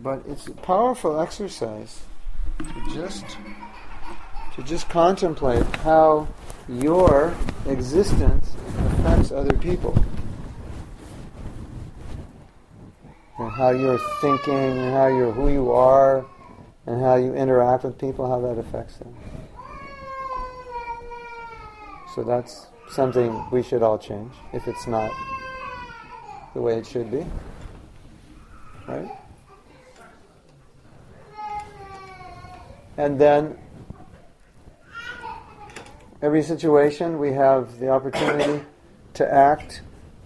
But it's a powerful exercise to just contemplate how your existence affects other people. And how you're thinking, and how who you are, and how you interact with people, how that affects them. So that's something we should all change, if it's not the way it should be. Right? And then, every situation we have the opportunity to act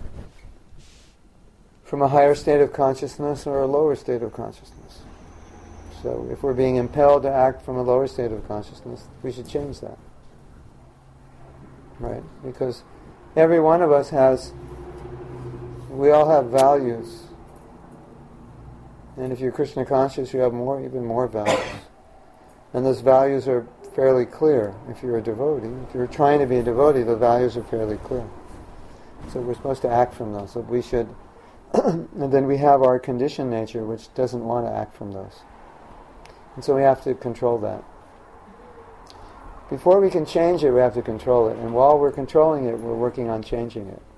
from a higher state of consciousness or a lower state of consciousness. So if we're being impelled to act from a lower state of consciousness, we should change that. Right? Because every one of us we all have values. And if you're Krishna conscious, you have even more values. And those values are fairly clear if you're a devotee. If you're trying to be a devotee, the values are fairly clear. So we're supposed to act from those. So we should, and then we have our conditioned nature, which doesn't want to act from those. And so we have to control that. Before we can change it, we have to control it. And while we're controlling it, we're working on changing it.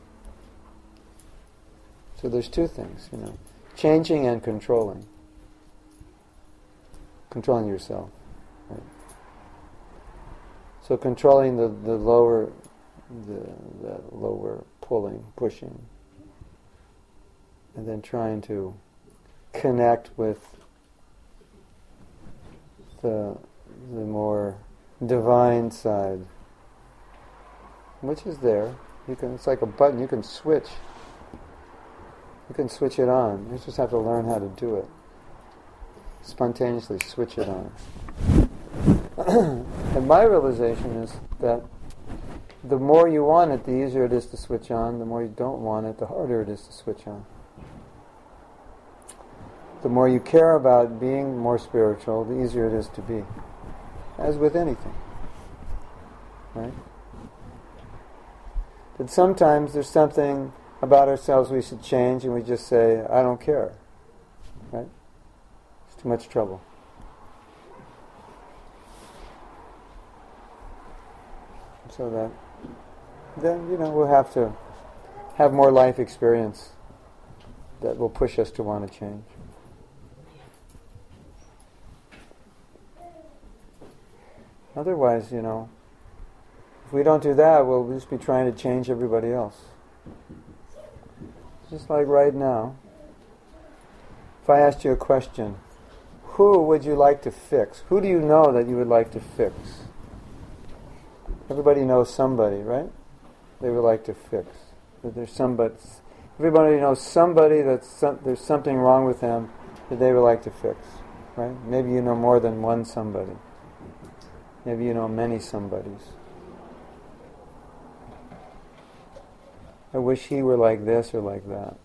So there's two things, changing and controlling. Controlling yourself. Right? So controlling the lower pushing, and then trying to connect with the more divine side, which is there. It's like a button. You can switch. You can switch it on. You just have to learn how to do it. Spontaneously switch it on. And my realization is that the more you want it, the easier it is to switch on. The more you don't want it, the harder it is to switch on. The more you care about being more spiritual, the easier it is to be. As with anything. Right? But sometimes there's something about ourselves we should change, and we just say, I don't care. Right? It's too much trouble. So that then, we'll have to have more life experience that will push us to want to change. Otherwise, if we don't do that, we'll just be trying to change everybody else. Just like right now, if I asked you a question, who would you like to fix? Who do you know that you would like to fix? Everybody knows somebody, right? They would like to fix. That there's somebody. Everybody knows somebody there's something wrong with them that they would like to fix, right? Maybe you know more than one somebody. Maybe you know many somebodies. I wish he were like this or like that.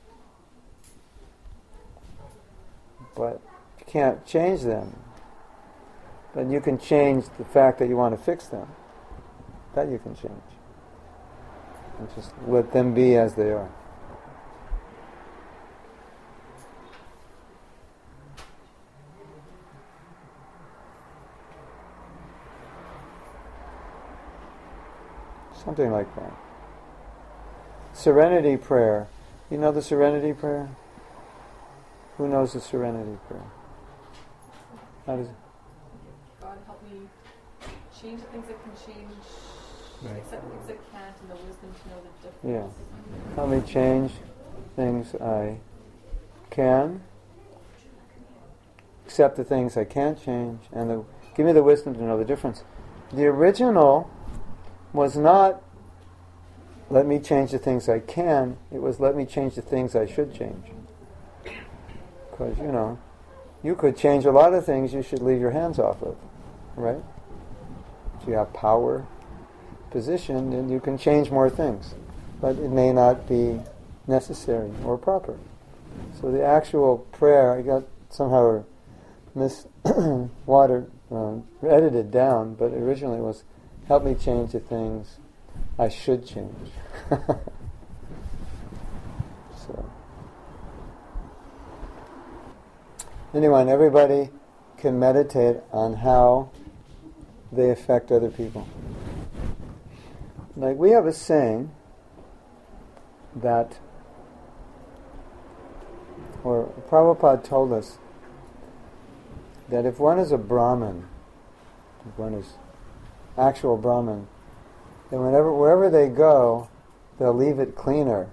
But you can't change them. But you can change the fact that you want to fix them. That you can change. And just let them be as they are. Something like that. Serenity prayer. You know the serenity prayer? Who knows the serenity prayer? How does it? God help me change the things that can change, right. Accept the things that can't, and the wisdom to know the difference. Yeah. Help me change things I can, accept the things I can't change, and give me the wisdom to know the difference. The original was not let me change the things I can, it was let me change the things I should change. Because, you could change a lot of things you should leave your hands off of, right? If you have power, position, then you can change more things. But it may not be necessary or proper. So the actual prayer, I got somehow edited down, but originally it was, help me change the things I should change. Anyone, everybody can meditate on how they affect other people. Like we have a saying that, or Prabhupada told us that if one is a Brahmin, if one is actual Brahmin, then wherever they go, they'll leave it cleaner.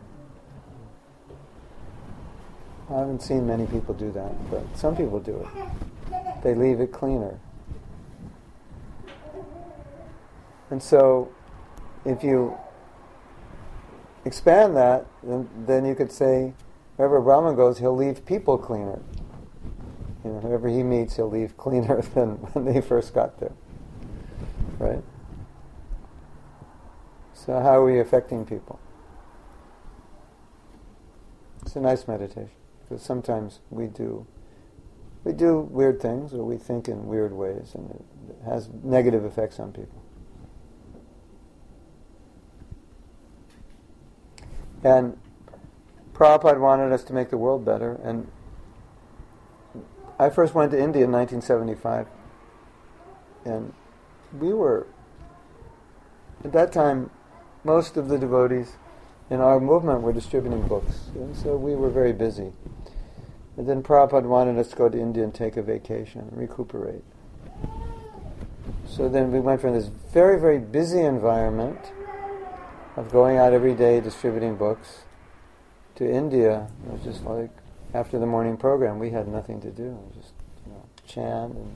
I haven't seen many people do that, but some people do it. They leave it cleaner. And so, if you expand that, then you could say, wherever Brahman goes, he'll leave people cleaner. You know, whoever he meets, he'll leave cleaner than when they first got there. Right? So how are we affecting people? It's a nice meditation. Because sometimes we do weird things, or we think in weird ways, and it has negative effects on people. And Prabhupada wanted us to make the world better, and I first went to India in 1975, and we were, at that time, most of the devotees in our movement were distributing books, and so we were very busy. And then Prabhupada wanted us to go to India and take a vacation, and recuperate. So then we went from this very, very busy environment of going out every day distributing books to India. It was just like, after the morning program, we had nothing to do. Just chant and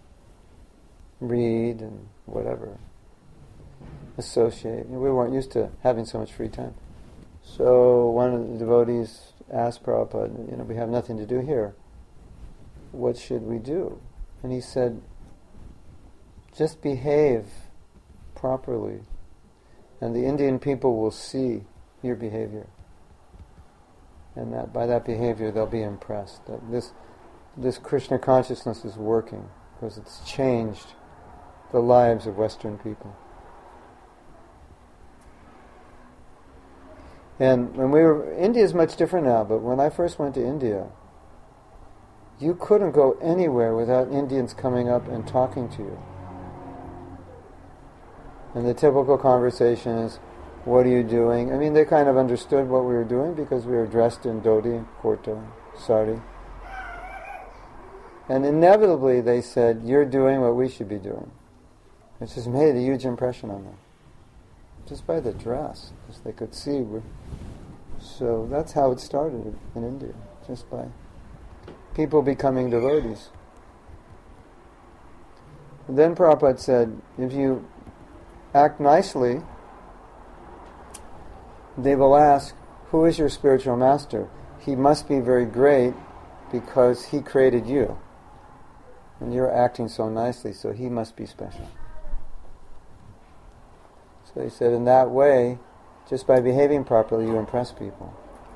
read and whatever. Associate. We weren't used to having so much free time. So one of the devotees asked Prabhupada, we have nothing to do here. What should we do? And he said, just behave properly, and the Indian people will see your behavior. And that by that behavior they'll be impressed that this Krishna consciousness is working, because it's changed the lives of Western people. And India is much different now, but when I first went to India, you couldn't go anywhere without Indians coming up and talking to you. And the typical conversation is, what are you doing? I mean, they kind of understood what we were doing because we were dressed in dhoti, kurta, sari. And inevitably they said, you're doing what we should be doing. It just made a huge impression on them. Just by the dress, because they could see. So that's how it started in India, just by people becoming devotees. And then Prabhupada said, if you act nicely, they will ask, who is your spiritual master? He must be very great because he created you. And you're acting so nicely, so he must be special. So he said, in that way, just by behaving properly, you impress people.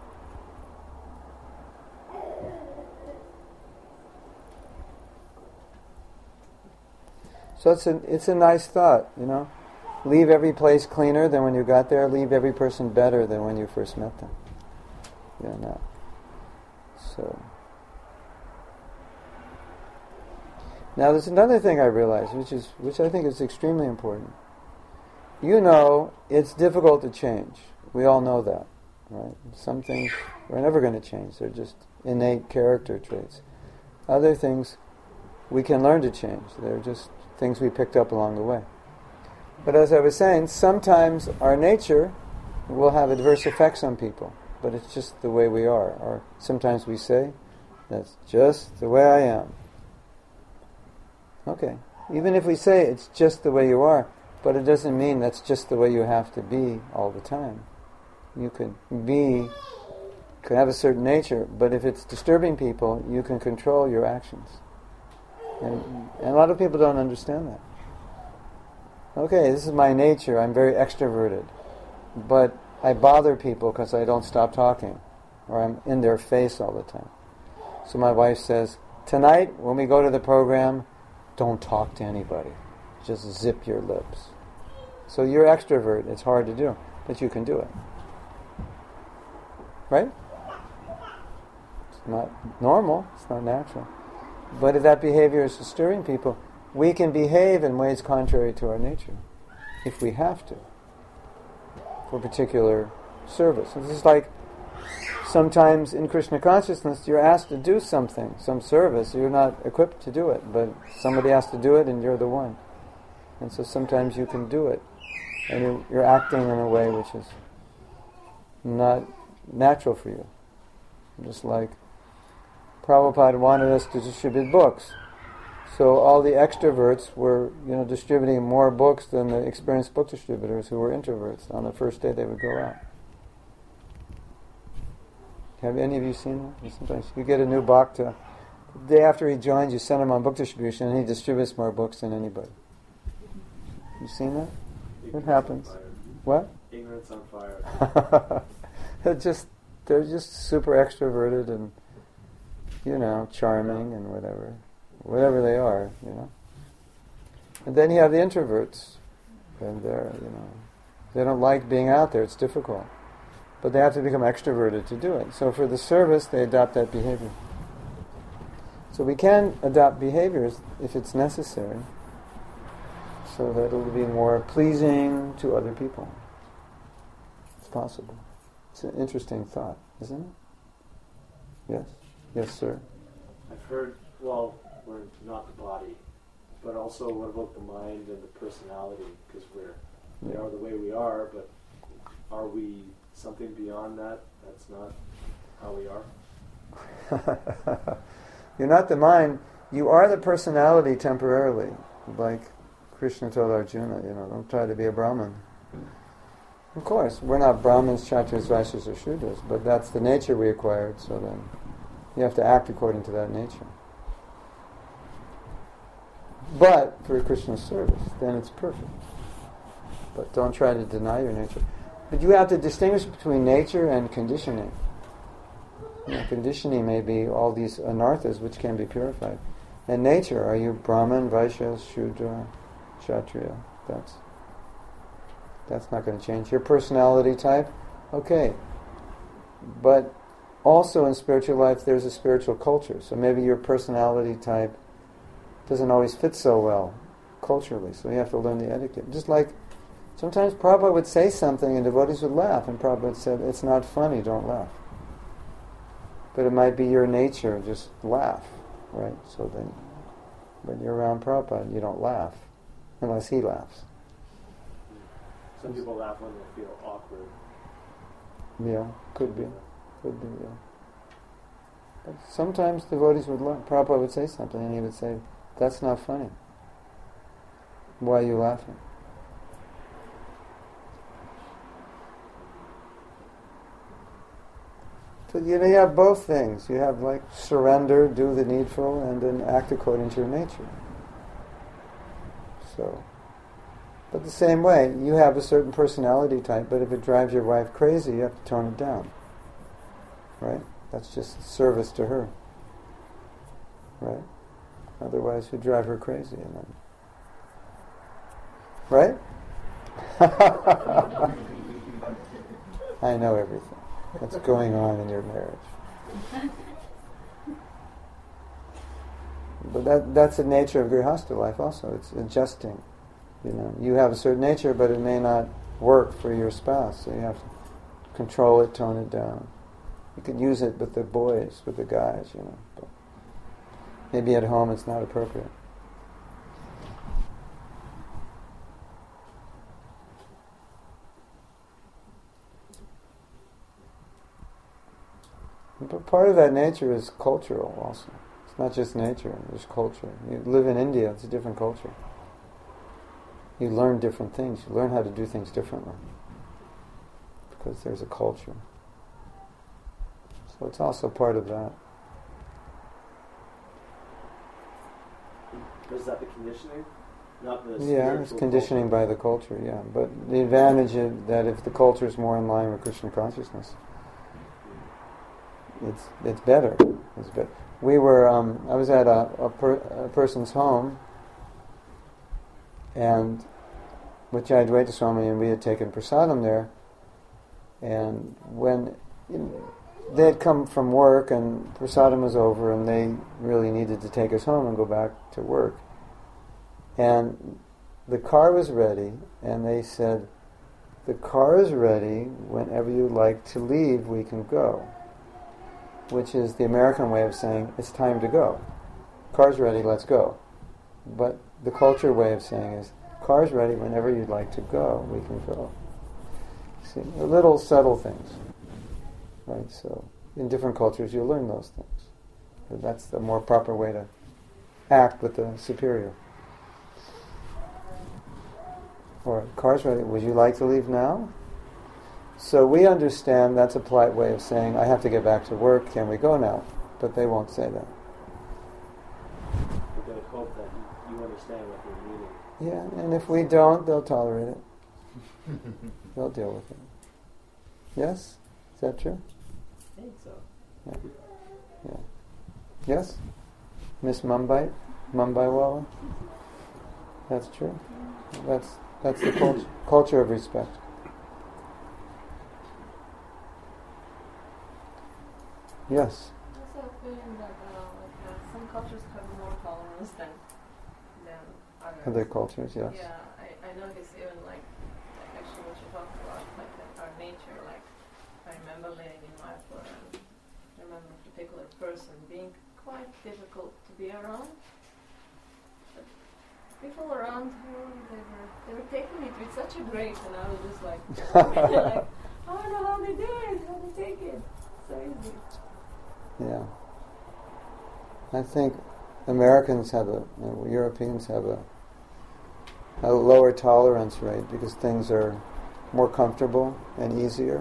So it's a nice thought, Leave every place cleaner than when you got there. Leave every person better than when you first met them. So now there's another thing I realized, which I think is extremely important. It's difficult to change. We all know that, right? Some things we're never going to change. They're just innate character traits. Other things we can learn to change. They're just things we picked up along the way. But as I was saying, sometimes our nature will have adverse effects on people, but it's just the way we are. Or sometimes we say, that's just the way I am. Okay, even if we say it's just the way you are, but it doesn't mean that's just the way you have to be all the time. You could have a certain nature, but if it's disturbing people, you can control your actions. And a lot of people don't understand that. Okay, this is my nature, I'm very extroverted, but I bother people because I don't stop talking, or I'm in their face all the time. So my wife says, tonight when we go to the program, don't talk to anybody. Just zip your lips. So you're extrovert, it's hard to do, but you can do it. Right? It's not normal, it's not natural. But if that behavior is disturbing people, we can behave in ways contrary to our nature, if we have to, for particular service. And this is like sometimes in Krishna consciousness, you're asked to do something, some service. You're not equipped to do it, but somebody has to do it, and you're the one. And so sometimes you can do it, and you're acting in a way which is not natural for you. Just like Prabhupada wanted us to distribute books. So all the extroverts were, distributing more books than the experienced book distributors who were introverts. On the first day they would go out. Have any of you seen that? Sometimes you get a new bhakta. The day after he joins, you send him on book distribution, and he distributes more books than anybody. You seen that? It happens. What? Ignorance on fire. they're just super extroverted and, charming and whatever they are, And then you have the introverts, and they don't like being out there. It's difficult. But they have to become extroverted to do it. So for the service, they adopt that behavior. So we can adopt behaviors if it's necessary, so that it'll be more pleasing to other people. It's possible. It's an interesting thought, isn't it? Yes? Yes, sir. I've heard, we're not the body, but also what about the mind and the personality? Because we are the way we are, but are we something beyond that? That's not how we are? You're not the mind. You are the personality temporarily. Like Krishna told Arjuna, don't try to be a Brahmin. Of course, we're not Brahmins, Kshatriyas, Vaishyas, or Shudras, but that's the nature we acquired, so then you have to act according to that nature. But for Krishna's service, then it's perfect. But don't try to deny your nature. But you have to distinguish between nature and conditioning. Conditioning may be all these anarthas which can be purified. And nature, are you Brahman, Vaishya, Shudra, Kshatriya? That's not going to change. Your personality type, okay. But also in spiritual life there's a spiritual culture. So maybe your personality type doesn't always fit so well culturally. So you have to learn the etiquette. Just like sometimes Prabhupada would say something and devotees would laugh, and Prabhupada said, it's not funny, don't laugh. But it might be your nature, just laugh, right? So then when you're around Prabhupada, you don't laugh, unless he laughs. Some people laugh when they feel awkward. Yeah, could be, yeah. But sometimes devotees would laugh. Prabhupada would say something, and he would say, that's not funny. Why are you laughing? So you have both things. You have surrender, do the needful, and then act according to your nature. So, but the same way, you have a certain personality type, but if it drives your wife crazy, you have to tone it down. Right? That's just service to her. Right? Otherwise, you drive her crazy. And then, right? I know everything that's going on in your marriage. But that's the nature of Grihastha life also. It's adjusting. You have a certain nature, but it may not work for your spouse. So you have to control it, tone it down. You can use it with the boys, with the guys, But maybe at home it's not appropriate. But part of that nature is cultural also. It's not just nature, there's culture. You live in India, it's a different culture. You learn different things. You learn how to do things differently. Because there's a culture. So it's also part of that. Is that the conditioning? Not the Yeah, it's conditioning by the culture, yeah. But the advantage is that if the culture is more in line with Krishna consciousness, it's better. It's better. We were, I was at a person's home, and with Jayadvaita Swami, and we had taken prasadam there, and when they had come from work and prasadam was over and they really needed to take us home and go back to work. And the car was ready and they said, the car is ready, whenever you like to leave we can go. Which is the American way of saying, it's time to go. Car's ready, let's go. But the culture way of saying is, car's ready, whenever you'd like to go, we can go. See, the little subtle things. Right, so in different cultures you'll learn those things. But that's the more proper way to act with the superior. Or, car's ready, would you like to leave now? So we understand that's a polite way of saying, I have to get back to work, can we go now? But they won't say that. We're going to hope that you understand what they're meaning. Yeah, and if we don't, they'll tolerate it. They'll deal with it. Yes? Is that true? I think so. Yeah. Yes? Miss Mumbai? Mumbaiwala? That's true. That's the culture of respect. Yes? I also feel that some cultures have more tolerance than others. Other cultures, yes. Yeah, I notice even actually what you talked about, our nature, I remember living in Mayapur and I remember a particular person being quite difficult to be around. But people around her, they were taking it with such a grace and I was just like, I don't know how they do it, how they take it. So easy. Yeah. I think Americans Europeans have a lower tolerance rate because things are more comfortable and easier.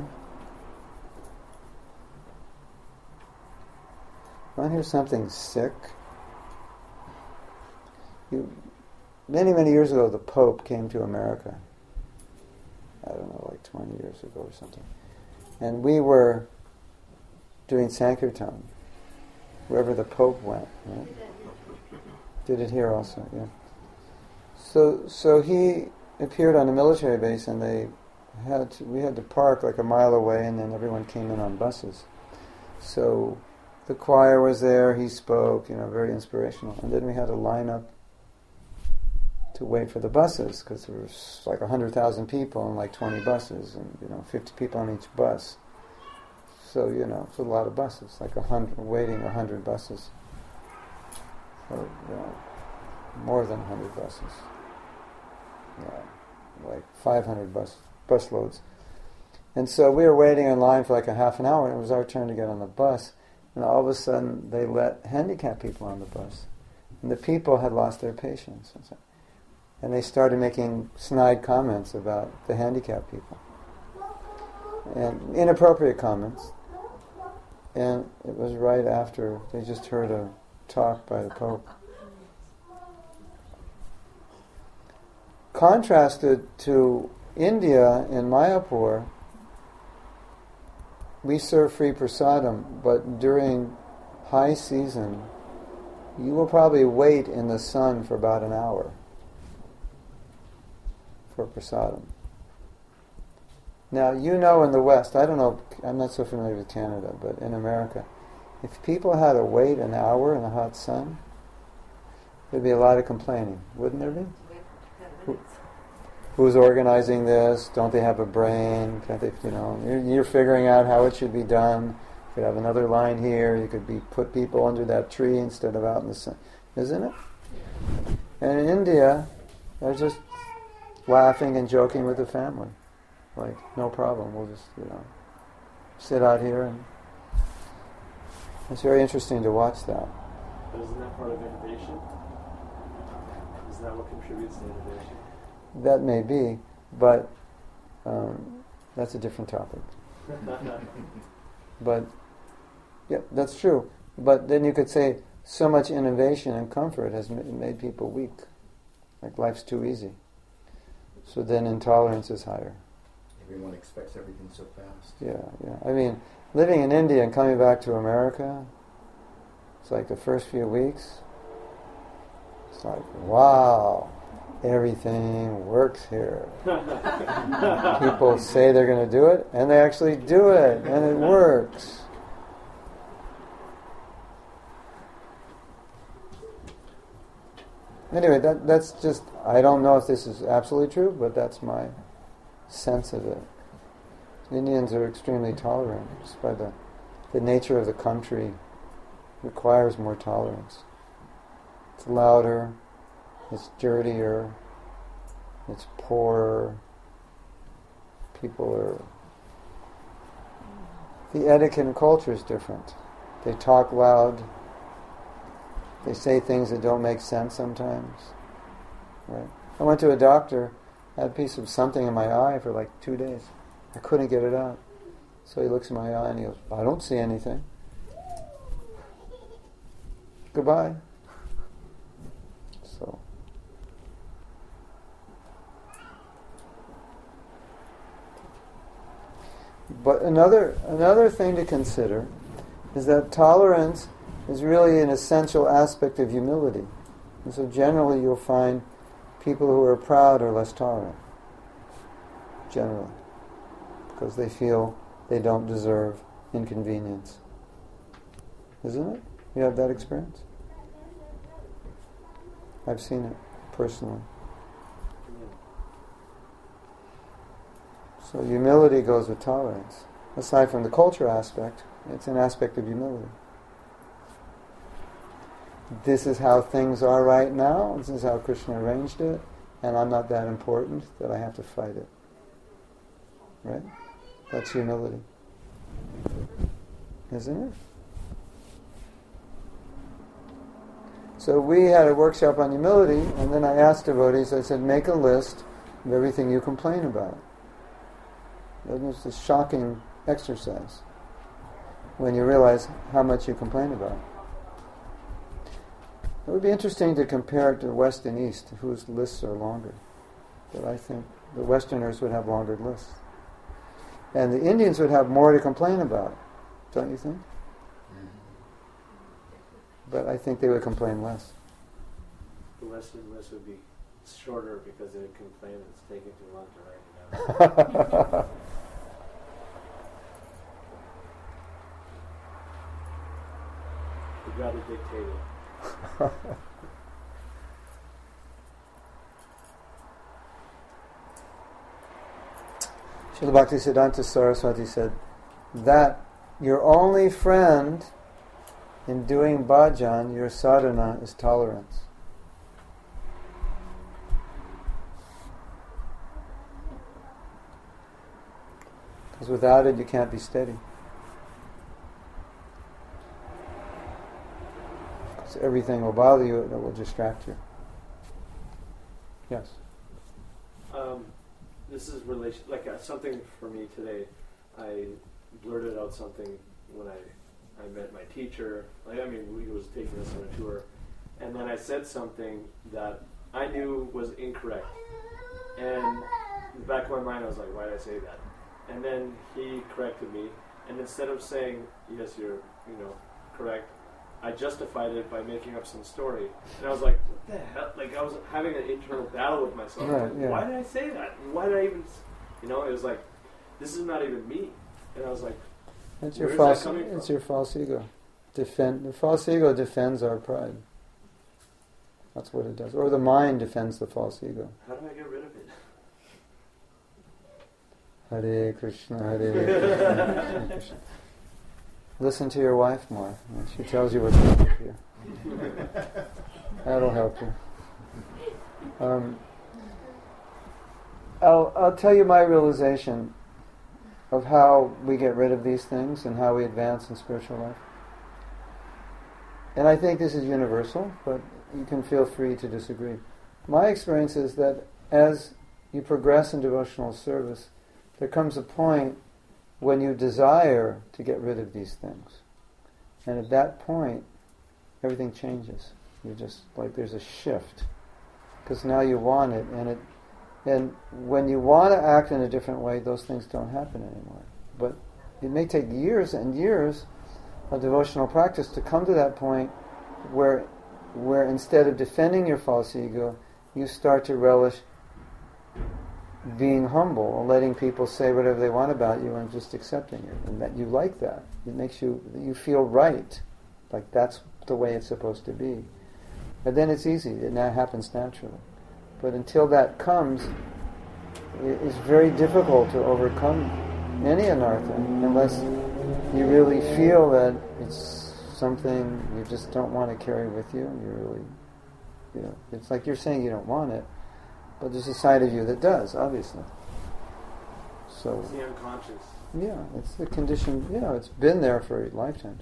Want to hear something sick? Many years ago, the Pope came to America. I don't know, like 20 years ago or something. And we were doing Sankirtan, wherever the Pope went. Right? Did it here also, yeah. So he appeared on a military base, and we had to park like a mile away, and then everyone came in on buses. So the choir was there, he spoke, very inspirational. And then we had to line up to wait for the buses, because there was like 100,000 people and like 20 buses, and 50 people on each bus. So, it's a lot of buses, like 100 buses. Or, more than 100 buses. Like 500 bus loads. And so we were waiting in line for like a half an hour, and it was our turn to get on the bus. And all of a sudden, they let handicapped people on the bus. And the people had lost their patience. And they started making snide comments about the handicapped people. And inappropriate comments. And it was right after they just heard a talk by the Pope. Contrasted to India in Mayapur, we serve free prasadam, but during high season, you will probably wait in the sun for about an hour for prasadam. Now, in the West, I don't know, I'm not so familiar with Canada, but in America, if people had to wait an hour in the hot sun, there'd be a lot of complaining, wouldn't there be? Who's organizing this? Don't they have a brain? Can't they, you're figuring out how it should be done. You could have another line here. You could put people under that tree instead of out in the sun. Isn't it? And in India, they're just laughing and joking with the family. Like, no problem. We'll just, sit out here. And it's very interesting to watch that. But isn't that part of innovation? Isn't that what contributes to innovation? That may be, but that's a different topic. But, yeah, that's true. But then you could say so much innovation and comfort has made people weak. Like life's too easy. So then intolerance is higher. Everyone expects everything so fast. Yeah. I mean, living in India and coming back to America, it's like the first few weeks, it's like, wow, everything works here. People say they're going to do it, and they actually do it, and it works. Anyway, that's just, I don't know if this is absolutely true, but that's my sense of it. Indians are extremely tolerant, just by the nature of the country requires more tolerance. It's louder, it's dirtier, it's poorer, people are... The etiquette and culture is different. They talk loud, they say things that don't make sense sometimes. Right? I went to a doctor, had a piece of something in my eye for like 2 days. I couldn't get it out. So he looks in my eye and he goes, I don't see anything. Goodbye. So. But another thing to consider is that tolerance is really an essential aspect of humility. And so generally you'll find people who are proud are less tolerant. Generally. Because they feel they don't deserve inconvenience. Isn't it? You have that experience? I've seen it personally. So humility goes with tolerance. Aside from the culture aspect, it's an aspect of humility. This is how things are right now, this is how Krishna arranged it, and I'm not that important that I have to fight it. Right? That's humility. Isn't it? So we had a workshop on humility, and then I asked devotees, I said, make a list of everything you complain about. It was a shocking exercise when you realize how much you complain about. It would be interesting to compare it to West and East, whose lists are longer. But I think the Westerners would have longer lists. And the Indians would have more to complain about, don't you think? But I think they would complain less. The Western list would be shorter because they would complain it's taking too long to write it down. You'd rather dictate it. Srila Bhaktisiddhanta Saraswati said that your only friend in doing bhajan, your sadhana, is tolerance. Because without it you can't be steady. Because everything will bother you, it will distract you. Yes? This is something for me today. I blurted out something when I met my teacher. We was taking us on a tour, and then I said something that I knew was incorrect. And in the back of my mind, I was like, "Why did I say that?" And then he corrected me, and instead of saying, "Yes, you're, correct," I justified it by making up some story. And I was like, "What the hell?" Like I was having an internal battle with myself. Right, yeah. Why did I say that? Why did I even? It was like, this is not even me. And I was like, It's where your is false. that coming It's from? your false ego. The false ego defends our pride. That's what it does. Or the mind defends the false ego. How do I get rid of it? Hare Krishna, Hare Krishna, Hare Krishna. Listen to your wife more. She tells you what's wrong with you. That'll help you. I'll tell you my realization of how we get rid of these things and how we advance in spiritual life. And I think this is universal, but you can feel free to disagree. My experience is that as you progress in devotional service, there comes a point when you desire to get rid of these things. And at that point, everything changes. You're just like there's a shift. Because now you want it, and when you want to act in a different way, those things don't happen anymore. But it may take years and years of devotional practice to come to that point where instead of defending your false ego, you start to relish being humble and letting people say whatever they want about you and just accepting it. And that you like that. It makes you feel right. Like that's the way it's supposed to be. And then it's easy. It now happens naturally. But until that comes, it's very difficult to overcome any anartha unless you really feel that it's something you just don't want to carry with you. You really, it's like you're saying you don't want it, but there's a side of you that does, obviously. So It's the unconscious. yeah, it's the condition. It's been there for lifetimes.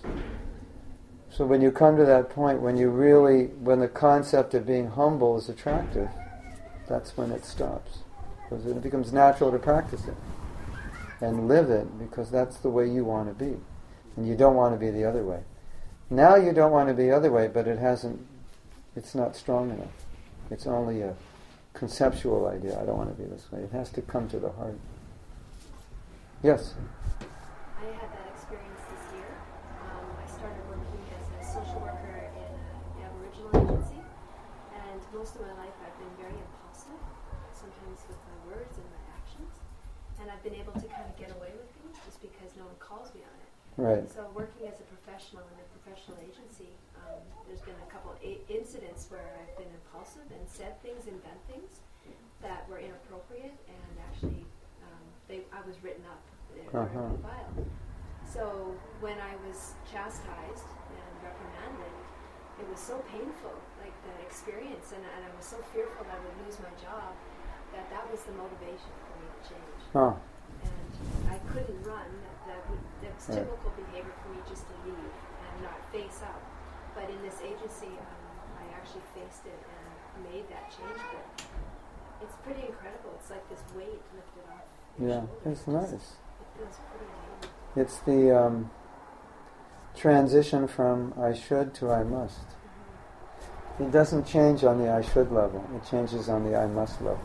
So when you come to that point, when the concept of being humble is attractive, that's when it stops. Because it becomes natural to practice it and live it, because that's the way you want to be. And you don't want to be the other way. Now you don't want to be the other way, but it's not strong enough. It's only a conceptual idea. I don't want to be this way. It has to come to the heart. Yes? I had that experience this year. I started working as a social worker in an Aboriginal agency, and most of my life I've been very impulsive, sometimes with my words and my actions, and I've been able to kind of get away with things just because no one calls me on it. Right. So working as a professional in a professional agency, there's been a couple incidents where I've been impulsive and said things and done things that were inappropriate, and actually I was written up in a file. So when I was chastised and reprimanded, it was so painful, like that experience, and I was so fearful that I would lose my job, that was the motivation for me to change. Oh. And I couldn't run. That was typical behavior for me, just to leave and not face up. But in this agency, I actually faced it and made that change. But it's pretty incredible. It's like this weight lifted off your shoulders. It's nice. It feels pretty amazing. It's the transition from I should to I must. It doesn't change on the I should level. It changes on the I must level.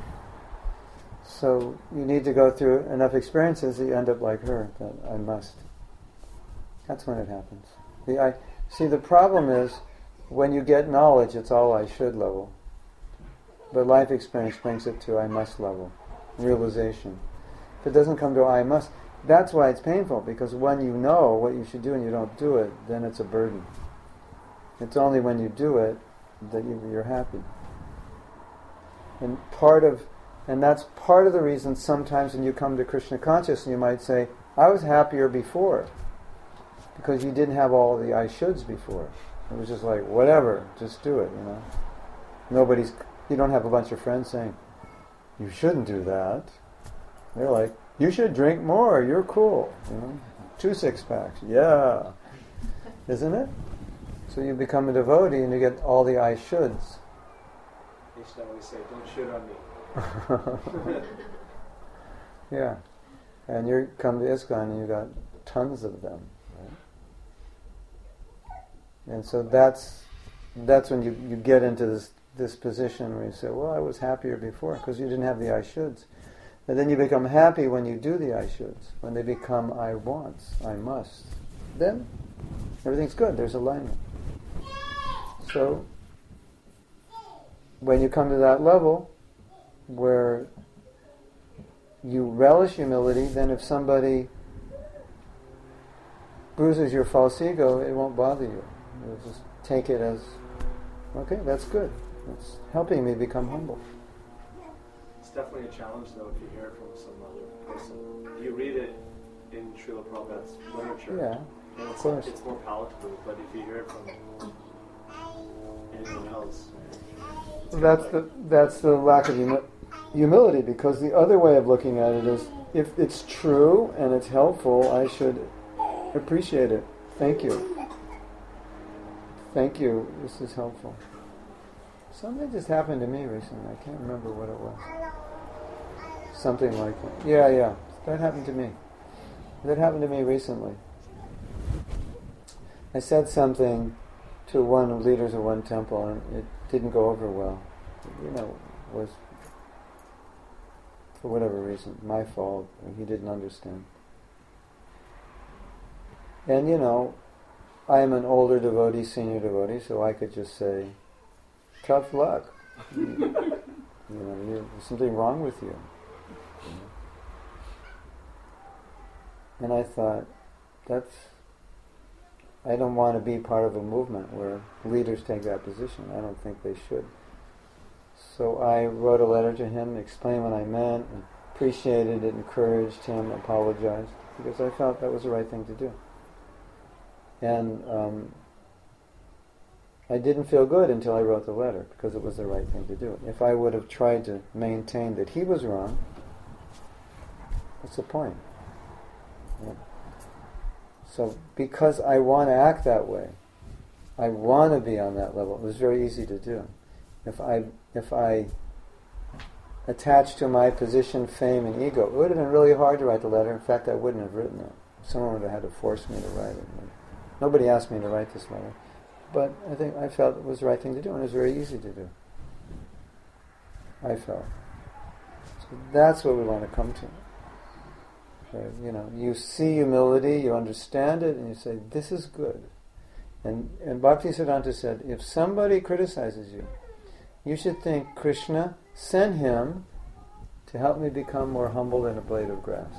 So you need to go through enough experiences that you end up like her, that I must. That's when it happens. The problem is, when you get knowledge, it's all I should level. But life experience brings it to I must level, realization. If it doesn't come to I must, that's why it's painful, because when you know what you should do and you don't do it, then it's a burden. It's only when you do it that you're happy. And that's part of the reason sometimes when you come to Krishna consciousness, you might say, I was happier before, because you didn't have all the I shoulds before. It was just like, whatever, just do it, you don't have a bunch of friends saying, you shouldn't do that. They're like, you should drink more, you're cool. 2 6-packs, yeah. Isn't it? So you become a devotee and you get all the I shoulds. They should always say, don't shit on me. Yeah. And you come to ISKCON and you got tons of them. Right? And so that's when you get into this position where you say, well, I was happier before, because you didn't have the I shoulds. And then you become happy when you do the I shoulds, when they become I wants, I must. Then everything's good, there's alignment. So when you come to that level where you relish humility, then if somebody bruises your false ego, it won't bother you. You'll just take it as, okay, that's good. It's helping me become humble. It's definitely a challenge, though, if you hear it from some other person. If you read it in Srila Prabhupada's literature, of course. It's more palatable, but if you hear it from anyone else... That's the lack of humility, because the other way of looking at it is, if it's true and it's helpful, I should appreciate it. Thank you. Thank you, this is helpful. Something just happened to me recently. I can't remember what it was. Something like that. Yeah. That happened to me. That happened to me recently. I said something to one of the leaders of one temple, and it didn't go over well. It was, for whatever reason, my fault. He didn't understand. And I am an older devotee, senior devotee, so I could just say, tough luck. There's something wrong with you. And I thought, I don't want to be part of a movement where leaders take that position. I don't think they should. So I wrote a letter to him, explained what I meant, appreciated it, encouraged him, apologized, because I felt that was the right thing to do. And I didn't feel good until I wrote the letter, because it was the right thing to do. If I would have tried to maintain that he was wrong, what's the point? Yeah. So because I want to act that way, I want to be on that level, it was very easy to do. If I attached to my position, fame, and ego, it would have been really hard to write the letter. In fact, I wouldn't have written it. Someone would have had to force me to write it. Nobody asked me to write this letter. But I felt it was the right thing to do, and it was very easy to do. I felt. So that's what we want to come to. You see humility, you understand it, and you say, this is good. And Bhaktisiddhanta said, if somebody criticizes you, you should think, Krishna sent him to help me become more humble than a blade of grass.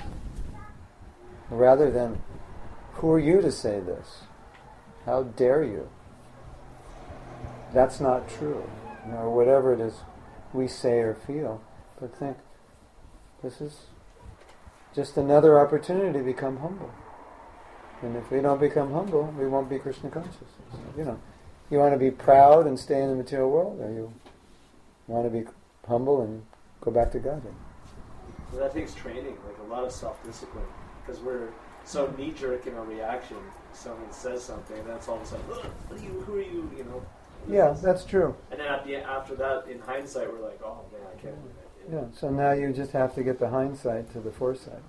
Rather than, who are you to say this? How dare you? That's not true. Or whatever it is we say or feel. But think, this is just another opportunity to become humble. And if we don't become humble, we won't be Krishna conscious. So, you want to be proud and stay in the material world, or you want to be humble and go back to Godhead? Well, that takes training, like a lot of self-discipline, because we're so knee-jerk in our reaction. Someone says something, and that's all of a sudden, who are you, Yeah, that's true. And then after that, in hindsight, we're like, oh man, I can't do that. Yeah, so now you just have to get the hindsight to the foresight.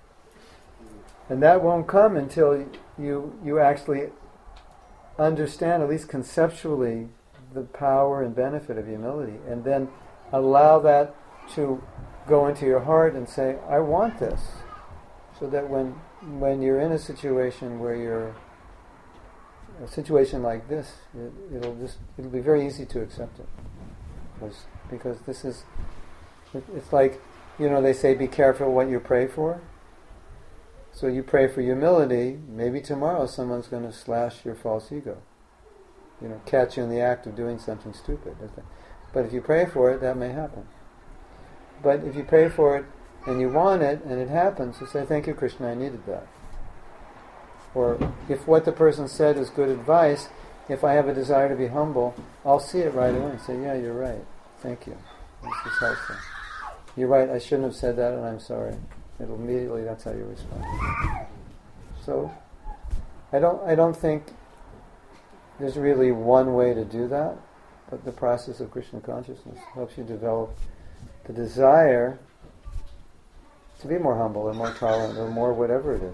And that won't come until you actually understand, at least conceptually, the power and benefit of humility, and then allow that to go into your heart and say, I want this. So that when you're in a situation where you're a situation like this, it'll be very easy to accept it. Because this is, it's like, they say be careful what you pray for. So you pray for humility, maybe tomorrow someone's going to slash your false ego. Catch you in the act of doing something stupid. But if you pray for it, that may happen. But if you pray for it and you want it and it happens, you say, thank you, Krishna, I needed that. Or if what the person said is good advice, if I have a desire to be humble, I'll see it right away and say, yeah, you're right. Thank you. This is helpful. You're right, I shouldn't have said that and I'm sorry. Immediately that's how you respond. So I don't think there's really one way to do that, but the process of Krishna consciousness helps you develop the desire to be more humble or more tolerant or more whatever it is.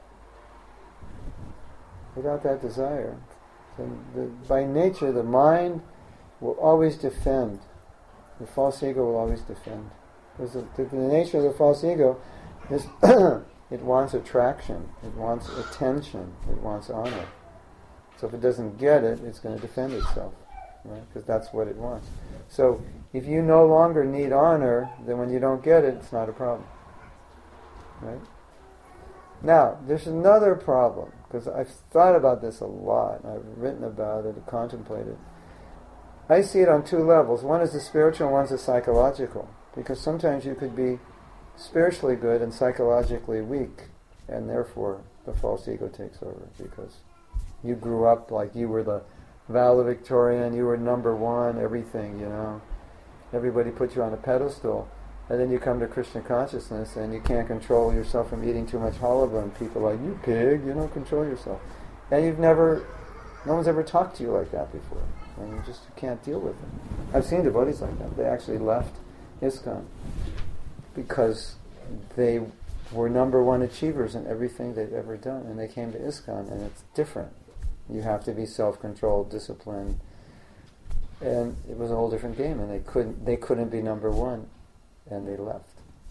Without that desire, by nature the mind will always defend. The false ego will always defend. Because the nature of the false ego is it wants attraction, it wants attention, it wants honor. So if it doesn't get it, it's going to defend itself, right? Because that's what it wants. So if you no longer need honor, then when you don't get it, it's not a problem, right? Now, there's another problem, because I've thought about this a lot, I've written about it, contemplated. I see it on two levels. One is the spiritual, and one's the psychological. Because sometimes you could be spiritually good and psychologically weak, and therefore the false ego takes over, because you grew up like you were the valedictorian, you were number one, everything, Everybody put you on a pedestal, and then you come to Krishna consciousness and you can't control yourself from eating too much halva, and people are like, you pig, you don't control yourself. And no one's ever talked to you like that before, and you can't deal with it. I've seen devotees like that. They actually left ISKCON because they were number one achievers in everything they'd ever done, and they came to ISKCON, and it's different. You have to be self-controlled, disciplined, and it was a whole different game, and they couldn't be number one, and they left.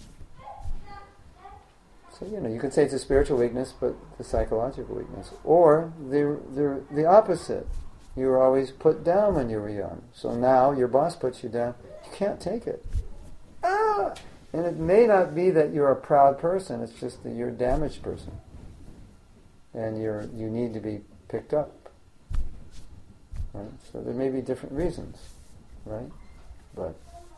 So you could say it's a spiritual weakness, but the psychological weakness, or the opposite. You were always put down when you were young, so now your boss puts you down. You can't take it. And it may not be that you're a proud person, it's just that you're a damaged person. And you need to be picked up. Right? So there may be different reasons, right? But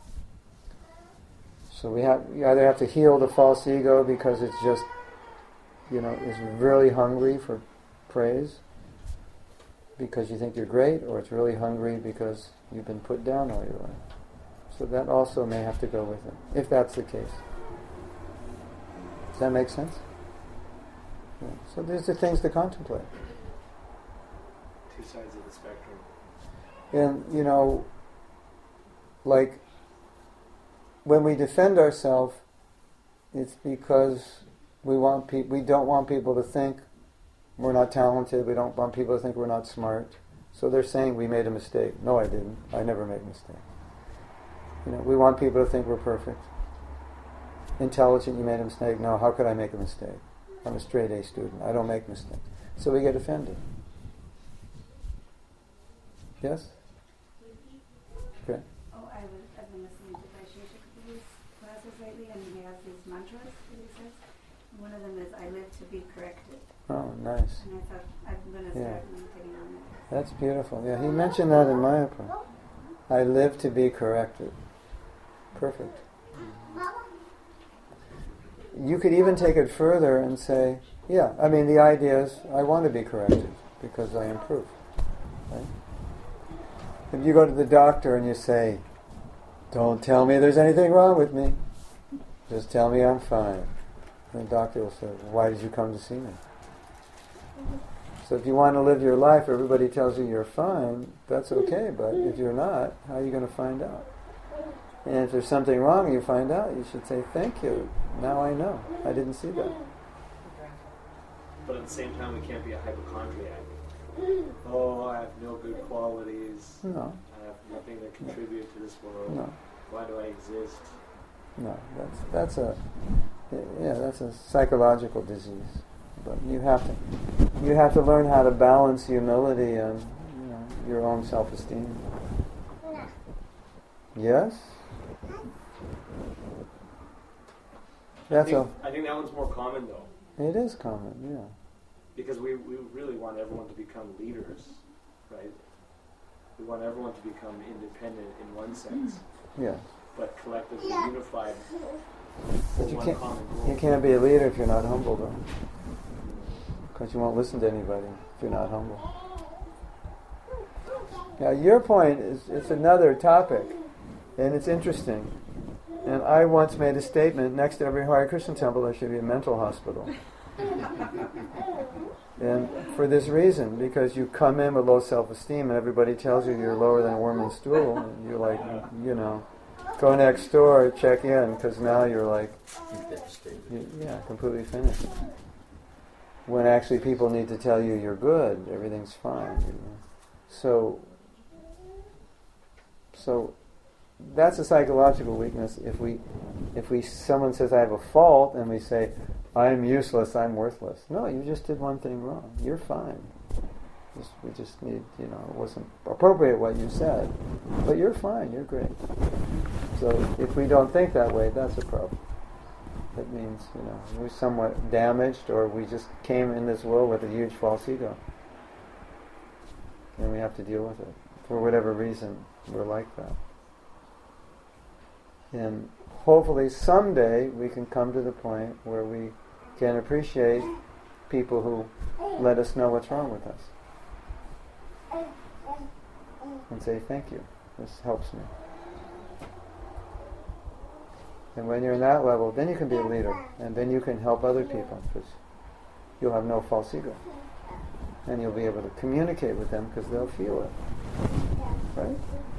so you either have to heal the false ego because it's just, is really hungry for praise because you think you're great, or it's really hungry because you've been put down all your life. So that also may have to go with it, if that's the case. Does that make sense? Yeah. So these are things to contemplate. Two sides of the spectrum. And, like, when we defend ourselves, it's because we don't want people to think we're not talented, we don't want people to think we're not smart. So they're saying we made a mistake. No, I didn't. I never make mistakes. We want people to think we're perfect. Intelligent, you made a mistake. No, how could I make a mistake? I'm a straight A student. I don't make mistakes. So we get offended. Yes? Okay. I've been listening to Vaisheshika's classes lately, and he has these mantras that he says. One of them is, I live to be corrected. Oh, nice. And I thought, I'm going to start meditating on that. That's beautiful. Yeah, he mentioned that in Mayapur. I live to be corrected. Perfect. You could even take it further and say, the idea is I want to be corrected because I improve. Right? If you go to the doctor and you say, don't tell me there's anything wrong with me, just tell me I'm fine. And the doctor will say, why did you come to see me? So if you want to live your life, everybody tells you you're fine, that's okay, but if you're not, how are you going to find out? And if there's something wrong and you find out, you should say, thank you, now I know, I didn't see that. But at the same time, we can't be a hypochondriac. Oh, I have no good qualities. No. I have nothing to contribute to this world. No. Why do I exist? No, that's a psychological disease. But you have to learn how to balance humility and your own self-esteem. Yes? I think that one's more common though. It is common, yeah. Because we really want everyone to become leaders, right? We want everyone to become independent in one sense. Yeah. But collectively unified for But one common goal. you can't be a leader if you're not humble, though. Because you won't listen to anybody if you're not humble. Now, your point is another topic, and it's interesting. And I once made a statement, next to every Hare Krishna temple there should be a mental hospital. And for this reason, because you come in with low self-esteem and everybody tells you you're lower than a worm in stool, and you're like, go next door, check in, because now you're like, completely finished. When actually people need to tell you you're good, everything's fine. So that's a psychological weakness. If someone says I have a fault and we say I'm useless, I'm worthless. No, you just did one thing wrong. You're fine. We just need, it wasn't appropriate what you said, but you're fine. You're great. So if we don't think that way, that's a problem. That means we're somewhat damaged, or we just came in this world with a huge false ego, and we have to deal with it for whatever reason. We're like that. And hopefully someday we can come to the point where we can appreciate people who let us know what's wrong with us. And say, thank you. This helps me. And when you're in that level, then you can be a leader. And then you can help other people because you'll have no false ego. And you'll be able to communicate with them because they'll feel it. Right?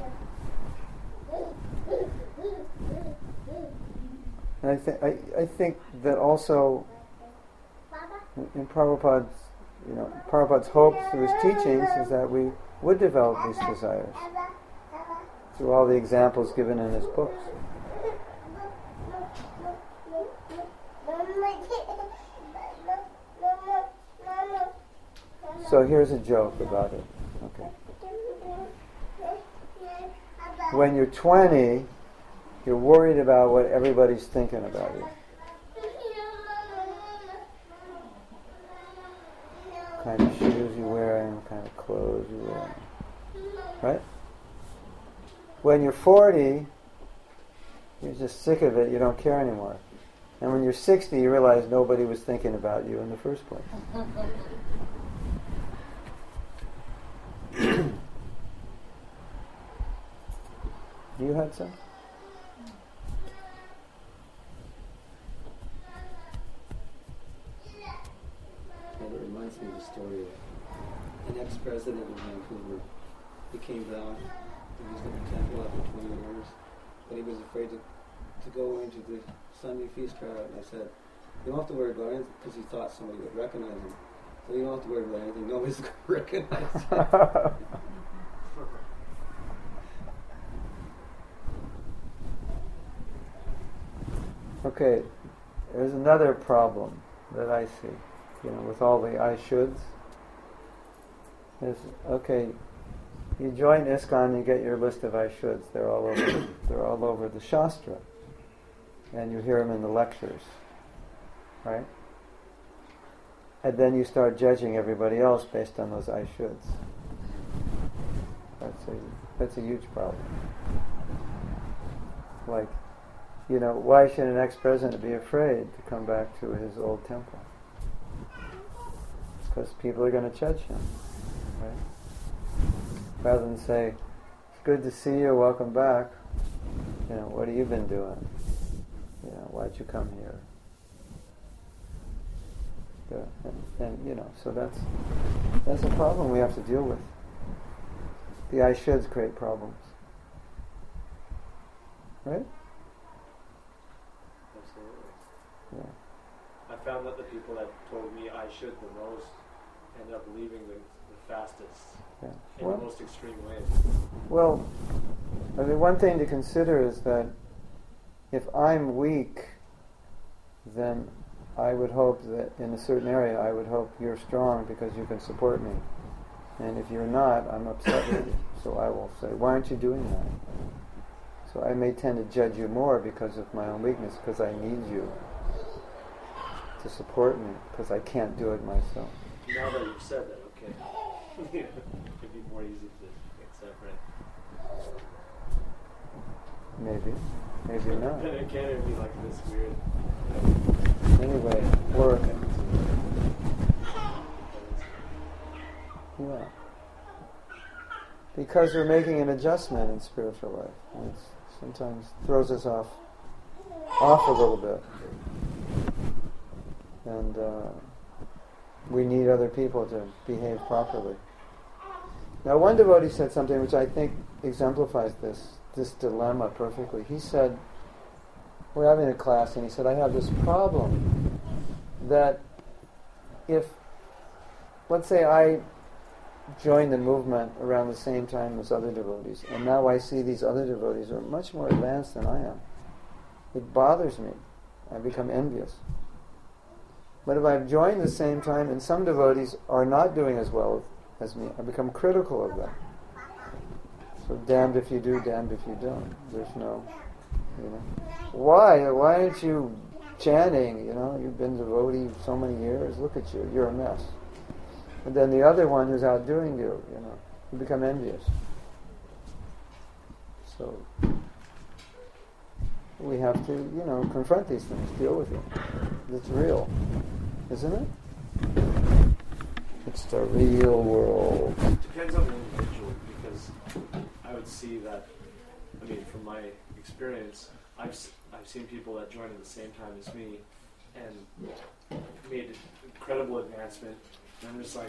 And I think that also in Prabhupada's hope through his teachings is that we would develop these desires through all the examples given in his books. So here's a joke about it. Okay. When you're 20, you're worried about what everybody's thinking about you. What kind of shoes you're wearing, When you're 40, you're just sick of it, you don't care anymore. And when you're 60, you realize nobody was thinking about you in the first place. You had some? And it reminds me of the story of an ex-president of Vancouver. He came down, he was in the temple after 20 years, but he was afraid to go into the Sunday feast crowd. And I said, you don't have to worry about anything, because he thought somebody would recognize him. So you don't have to worry about anything, nobody's going to recognize him. Okay, there's another problem that I see, with all the I shoulds. Is, okay, you join ISKCON, you get your list of I shoulds. They're all over the Shastra, and you hear them in the lectures, right? And then you start judging everybody else based on those I shoulds. That's a huge problem. Like, why should an ex-president be afraid to come back to his old temple? It's because people are going to judge him, right? Rather than say, it's good to see you, welcome back. What have you been doing? Why'd you come here? So that's a problem we have to deal with. The I shoulds create problems. Right? Absolutely. Yeah. I found that the people that told me I should the most ended up leaving the fastest in the most extreme ways. Well, one thing to consider is that if I'm weak, then I would hope that in a certain area, I would hope you're strong because you can support me. And if you're not, I'm upset with you. So I will say, why aren't you doing that? So I may tend to judge you more because of my own weakness, because I need you to support me, because I can't do it myself. Now that you've said that, okay. It'd be more easy to accept, right? Maybe not. Then it can't be like this weird. Anyway, work. Yeah. Because we're making an adjustment in spiritual life. And it sometimes throws us off a little bit. And we need other people to behave properly. Now, one devotee said something which I think exemplifies this dilemma perfectly. He said, we're having a class, and he said, I have this problem that if, let's say I join the movement around the same time as other devotees, and now I see these other devotees are much more advanced than I am. It bothers me. I become envious. But if I've joined the same time and some devotees are not doing as well as me, I become critical of them. So damned if you do, damned if you don't. There's no, Why aren't you chanting? You've been devotee so many years. Look at you. You're a mess. And then the other one who's outdoing you, you become envious. So we have to, confront these things, deal with it. It's real, isn't it? It's the real world. Depends on the individual, because I would see that, from my experience, I've seen people that joined at the same time as me and made incredible advancement. And I'm just like,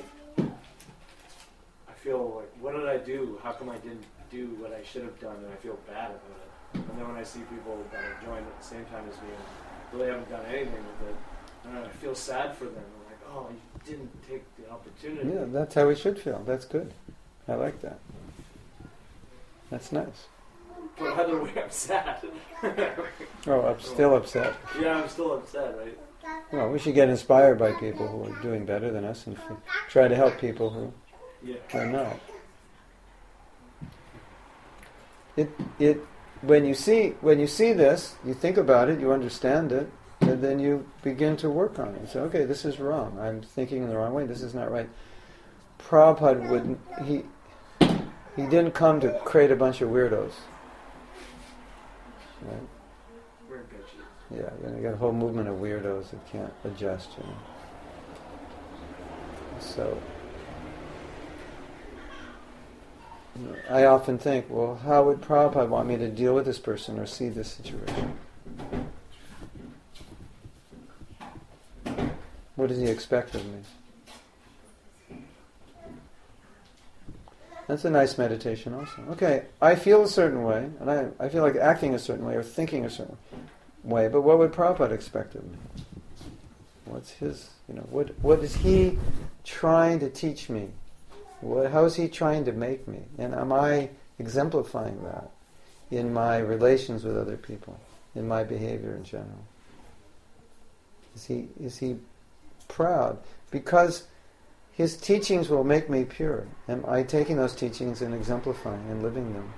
I feel like, what did I do? How come I didn't do what I should have done? And I feel bad about it. And then when I see people that have joined at the same time as me and really haven't done anything with it, and I feel sad for them. I'm like, oh, you didn't take the opportunity. Yeah, that's how we should feel. That's good. I like that. That's nice. But either way, I'm sad. Oh, I'm still upset. Yeah, I'm still upset, right? Well, we should get inspired by people who are doing better than us and try to help people who are not. When you see this, you think about it, you understand it, and then you begin to work on it. You say, okay, this is wrong. I'm thinking in the wrong way. This is not right. Prabhupada he didn't come to create a bunch of weirdos. right? We're in good shape. Yeah, you got a whole movement of weirdos that can't adjust, So, I often think, well, how would Prabhupada want me to deal with this person or see this situation? What does he expect of me? That's a nice meditation also. Okay, I feel a certain way, and I feel like acting a certain way or thinking a certain way, but what would Prabhupada expect of me? What's his, what is he trying to teach me? How is he trying to make me? And am I exemplifying that in my relations with other people, in my behavior in general? Is he proud? Because his teachings will make me pure. Am I taking those teachings and exemplifying and living them?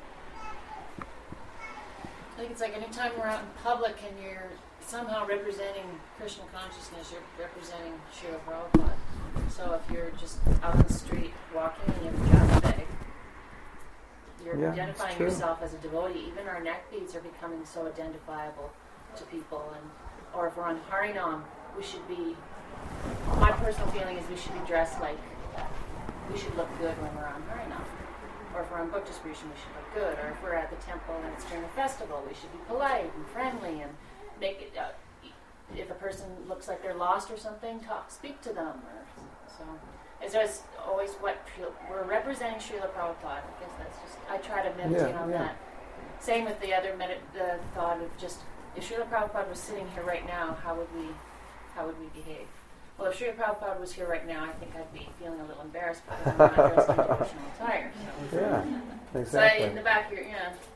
I think it's like anytime we're out in public and you're somehow representing Krishna consciousness, you're representing Srila Prabhupada. So if you're just out on the street walking and you have a japa bag, you're identifying yourself as a devotee. Even our neck beads are becoming so identifiable to people. Or if we're on Harinam, we should be, my personal feeling is we should be dressed like that. We should look good when we're on Harinam. Or if we're on book distribution, we should look good. Or if we're at the temple and it's during a festival, we should be polite and friendly and make it, if a person looks like they're lost or something, speak to them. It's just always what we're representing Srila Prabhupada. I guess that's just, I try to meditate on that. Same with the other the thought of just, if Srila Prabhupada was sitting here right now, how would we behave? Well, if Srila Prabhupada was here right now, I think I'd be feeling a little embarrassed because I'm not dressed in devotional attire. So. Yeah, exactly. So in the back here,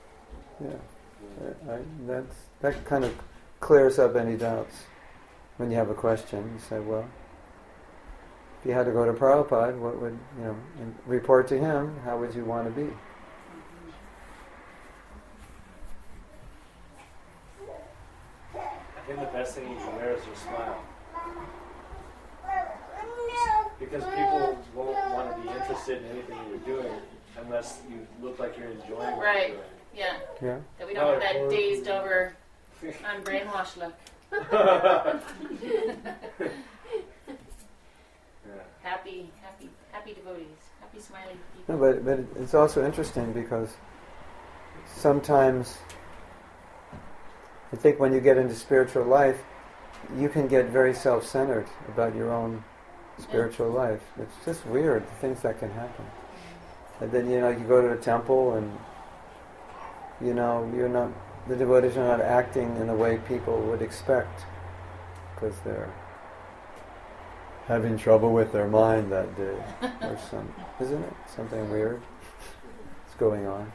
that kind of clears up any doubts. When you have a question, you say, well, if you had to go to Prabhupada, what would, and report to him, how would you want to be? I think the best thing you can wear is your smile. Because people won't want to be interested in anything you're doing unless you look like you're enjoying what you're doing. Yeah. That we don't have that dazed over, I'm brainwashed look. Happy devotees, happy smiling people. No, but it's also interesting because sometimes I think when you get into spiritual life, you can get very self-centered about your own spiritual life. It's just weird, the things that can happen. And then, you go to a temple and, the devotees are not acting in the way people would expect because they're having trouble with their mind that day. Or isn't it? Something weird is going on.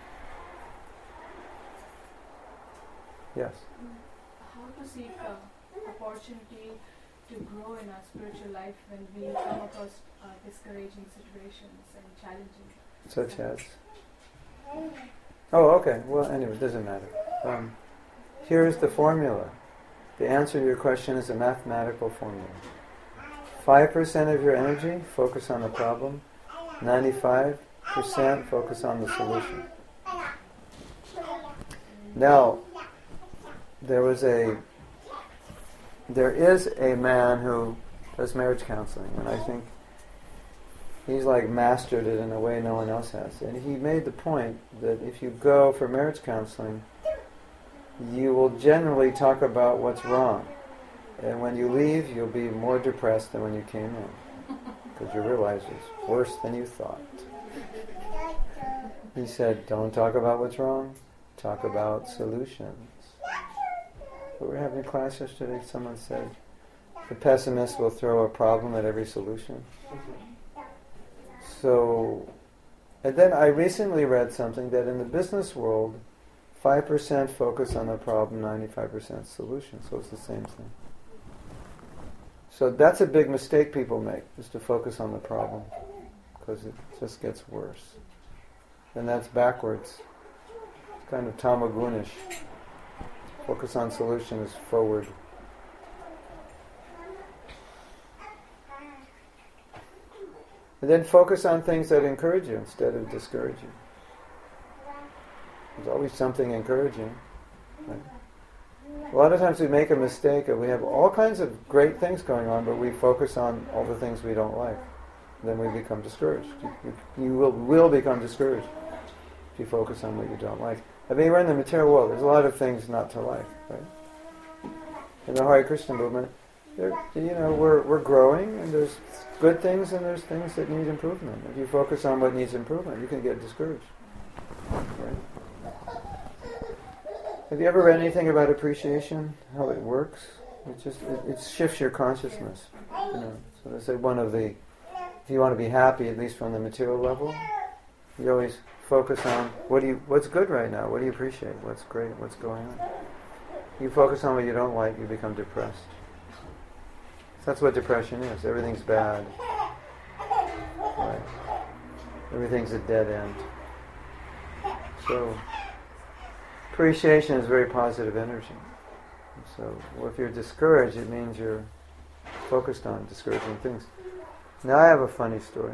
Yes? How to seek opportunity to grow in our spiritual life when we come across discouraging situations and challenging. Such as? Oh, okay. Well, anyway, it doesn't matter. Here's the formula. The answer to your question is a mathematical formula. 5% of your energy, focus on the problem. 95% focus on the solution. Now, there is a man who does marriage counseling, and I think he's mastered it in a way no one else has. And he made the point that if you go for marriage counseling, you will generally talk about what's wrong. And when you leave, you'll be more depressed than when you came in. Because you realize it's worse than you thought. He said, don't talk about what's wrong, talk about solutions. We were having a class yesterday, someone said, the pessimist will throw a problem at every solution. So, and then I recently read something that in the business world, 5% focus on the problem, 95% solution. So it's the same thing. So that's a big mistake people make, is to focus on the problem, because it just gets worse. And that's backwards. It's kind of tamagunish. Focus on solution is forward. And then focus on things that encourage you instead of discourage you. There's always something encouraging. Right? A lot of times we make a mistake of we have all kinds of great things going on, but we focus on all the things we don't like. Then we become discouraged. You will become discouraged if you focus on what you don't like. I mean, we're in the material world. There's a lot of things not to like, right? In the Hare Krishna movement, we're growing, and there's good things and there's things that need improvement. If you focus on what needs improvement, you can get discouraged. Right? Have you ever read anything about appreciation? How it works? It shifts your consciousness. So they say if you want to be happy, at least from the material level, you always focus on what's good right now. What do you appreciate? What's great? What's going on? You focus on what you don't like, you become depressed. That's what depression is. Everything's bad. Right. Everything's a dead end. So appreciation is very positive energy. So if you're discouraged, it means you're focused on discouraging things. Now I have a funny story.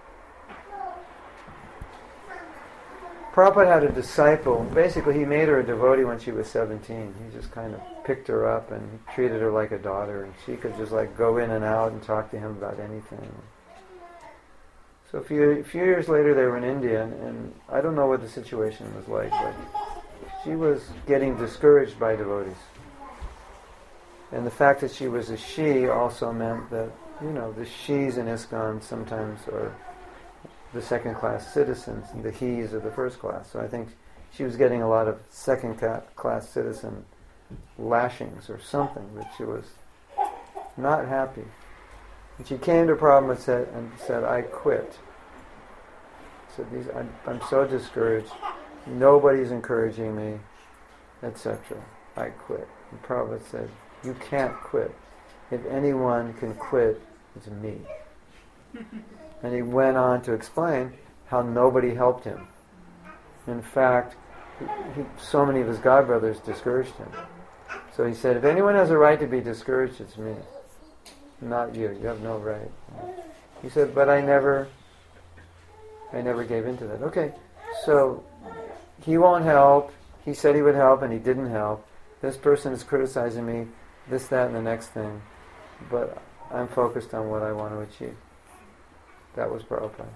Prabhupada had a disciple. Basically, he made her a devotee when she was 17. He just kind of picked her up and treated her like a daughter, and she could just go in and out and talk to him about anything. So a few years later, they were in India, and I don't know what the situation was like, but she was getting discouraged by devotees. And the fact that she was a she also meant that, the she's in ISKCON sometimes are the second-class citizens, and the he's are the first class. So I think she was getting a lot of second-class citizen lashings or something, that she was not happy. And she came to Prabhupada and said, I quit. Said, I'm so discouraged. Nobody's encouraging me, etc. I quit. And Prabhupada said, you can't quit. If anyone can quit, it's me. And he went on to explain how nobody helped him. In fact, so many of his godbrothers discouraged him. So he said, if anyone has a right to be discouraged, it's me. Not you. You have no right. He said, but I never gave in to that. Okay, so he won't help. He said he would help, and he didn't help. This person is criticizing me, this, that, and the next thing. But I'm focused on what I want to achieve. That was Prabhupada.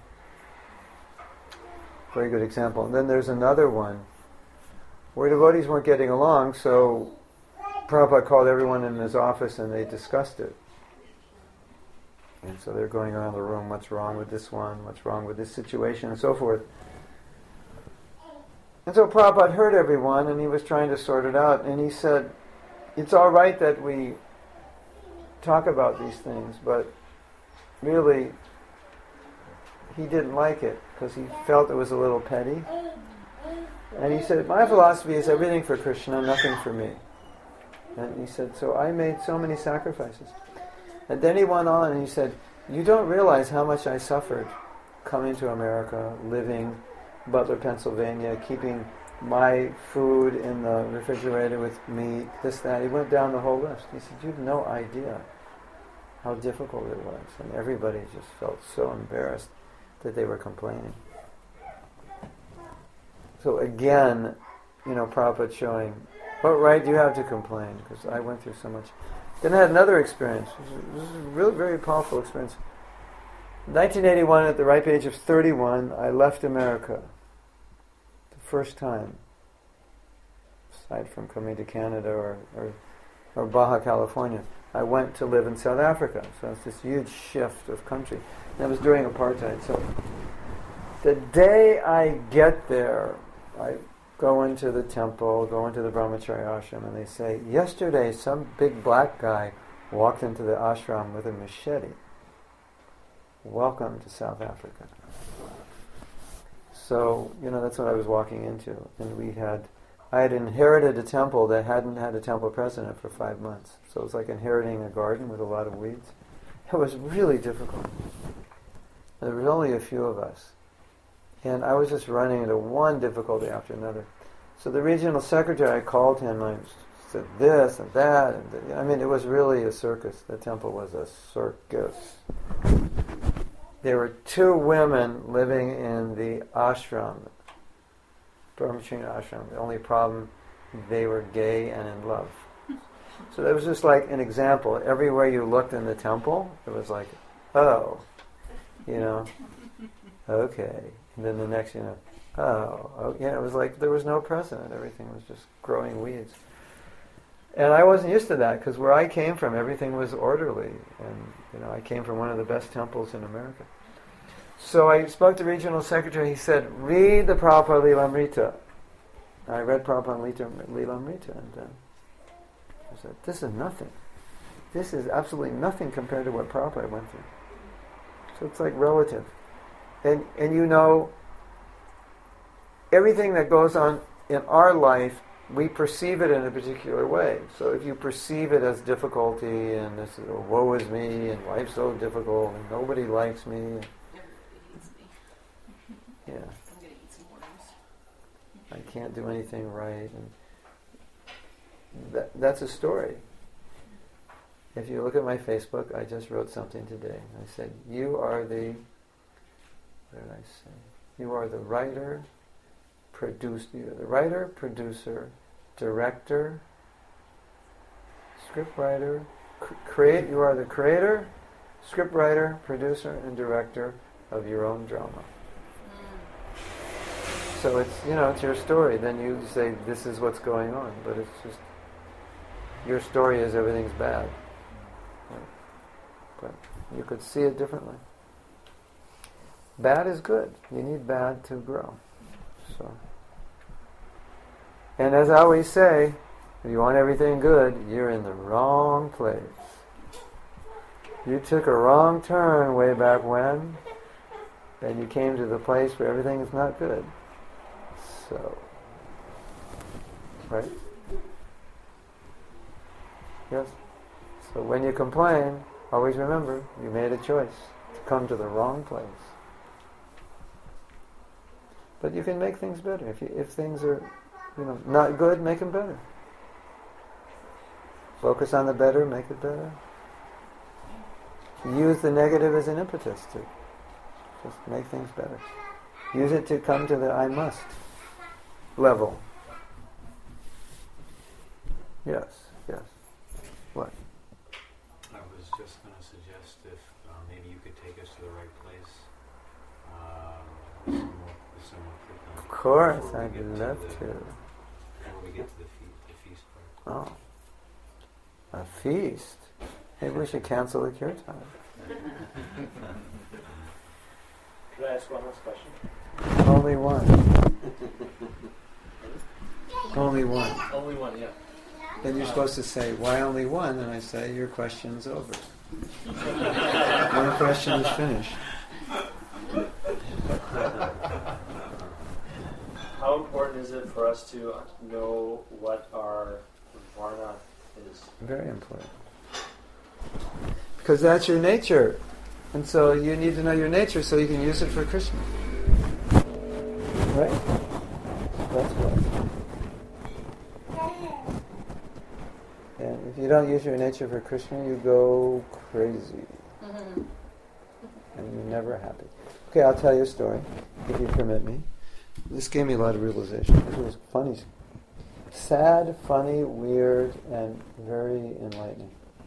Very good example. And then there's another one where devotees weren't getting along, so Prabhupada called everyone in his office and they discussed it. And so they're going around the room, what's wrong with this one, what's wrong with this situation, and so forth. And so Prabhupada heard everyone, and he was trying to sort it out, and he said, it's all right that we talk about these things, but really he didn't like it, because he felt it was a little petty. And he said, my philosophy is everything for Krishna, nothing for me. And he said, so I made so many sacrifices. And then he went on and he said, you don't realize how much I suffered coming to America, living Butler, Pennsylvania, keeping my food in the refrigerator with meat, this, that. He went down the whole list. He said, you have no idea how difficult it was. And everybody just felt so embarrassed that they were complaining. So again, Prabhupada showing, what right do you have to complain? Because I went through so much. Then I had another experience. This is a really very powerful experience. In 1981, at the ripe age of 31, I left America. The first time. Aside from coming to Canada or Baja California. I went to live in South Africa. So it's this huge shift of country. And that was during apartheid. So the day I get there, I go into the temple, go into the Brahmacharya ashram, and they say, yesterday some big black guy walked into the ashram with a machete. Welcome to South Africa. So, that's what I was walking into. And I had inherited a temple that hadn't had a temple president for 5 months. So it was like inheriting a garden with a lot of weeds. It was really difficult. There were only a few of us. And I was just running into one difficulty after another. So the regional secretary, I called him, I said this and that. And it was really a circus. The temple was a circus. There were 2 women living in the ashram, Brahmacharya ashram. The only problem, they were gay and in love. So that was just like an example. Everywhere you looked in the temple, it was like, oh, okay. And then the next, oh, yeah, it was like there was no precedent. Everything was just growing weeds. And I wasn't used to that because where I came from, everything was orderly. And, I came from one of the best temples in America. So I spoke to the regional secretary. He said, read the Prabhupada Lilamrita. I read Prabhupada Lilamrita, and I said, this is nothing. This is absolutely nothing compared to what Prabhupada went through. So it's like relative. And everything that goes on in our life, we perceive it in a particular way. So if you perceive it as difficulty, and this is, woe is me, and life's so difficult, and nobody likes me. Everybody hates me. Yeah. I'm going to eat some worms. I can't do anything right. And that's a story. If you look at my Facebook, I just wrote something today. I said, you are the, what did I say? You are the writer, producer, director, script writer, you are the creator, script writer, producer, and director of your own drama. So it's, it's your story. Then you say, this is what's going on. But it's just, your story is everything's bad. But you could see it differently. Bad is good. You need bad to grow. So, and as I always say, if you want everything good, you're in the wrong place. You took a wrong turn way back when, and you came to the place where everything is not good. So, right? Yes? So when you complain, always remember, you made a choice to come to the wrong place. But you can make things better. If things are, not good, make them better. Focus on the better, make it better. Use the negative as an impetus to just make things better. Use it to come to the I must level. Yes. What? I was just going to suggest if maybe you could take us to the right place. With some more kirtan. Of course, Before I'd we get love to. Before we get to the feast part. Oh. A feast? Maybe we should cancel the kirtan. Could I ask one last question? Only one. Only one. Only one, yeah. Then you're supposed to say, why only one? And I say, your question's over. One question is finished. How important is it for us to know what our varna is? Very important. Because that's your nature. And so you need to know your nature so you can use it for Krishna. Right? That's what. And if you don't use your nature for Krishna, you go crazy. Mm-hmm. And you're never happy. Okay, I'll tell you a story, if you permit me. This gave me a lot of realization. This was funny. Sad, funny, weird, and very enlightening.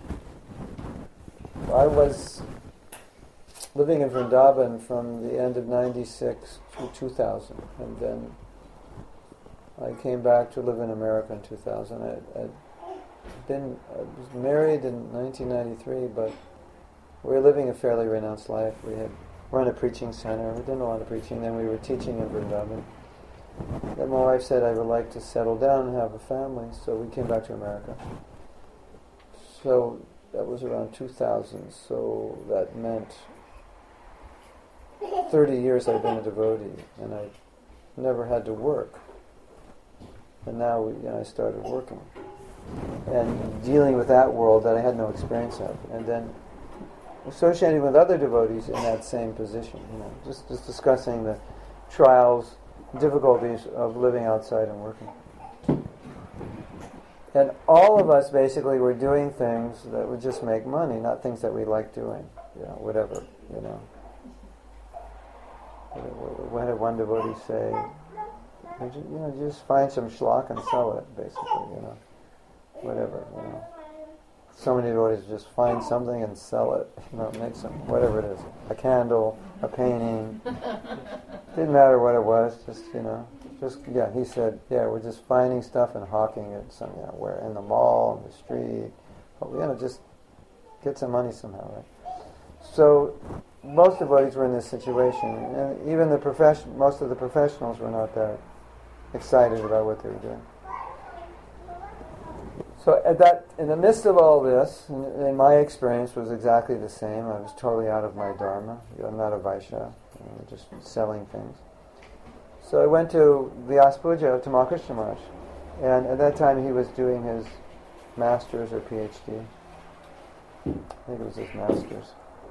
I was living in Vrindavan from the end of 96 to 2000, and then I came back to live in America in 2000. I was married in 1993, but we were living a fairly renounced life. We're in a preaching center. We did a lot of preaching. Then we were teaching in Vrindavan. Then my wife said I would like to settle down and have a family, so we came back to America. So that was around 2000. So that meant 30 years I've been a devotee, and I never had to work. And now I started working and dealing with that world that I had no experience of, and then associating with other devotees in that same position, just discussing the trials, difficulties of living outside and working. And all of us basically were doing things that would just make money, not things that we like doing, whatever, What did one devotee say? Just find some schlock and sell it, basically, whatever, so many devotees just find something and sell it, make some, whatever it is, a candle, a painting. Didn't matter what it was, he said, we're just finding stuff and hawking it, where in the mall, in the street, just get some money somehow, right? So most devotees were in this situation, and even most of the professionals were not that excited about what they were doing. So in the midst of all this, and my experience was exactly the same. I was totally out of my dharma. I'm not a Vaishya, just selling things. So I went to Vyaspuja, to Mahakrishna Maharaj, and at that time he was doing his master's or PhD. I think it was his master's.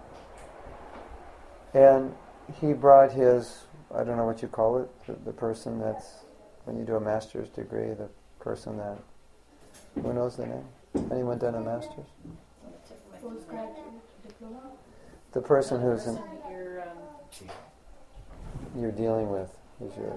And he brought his, I don't know what you call it, the person that's, when you do a master's degree, the person that, who knows the name? Anyone done a master's? Postgraduate diploma? The person who's You're, you're dealing with, who's your,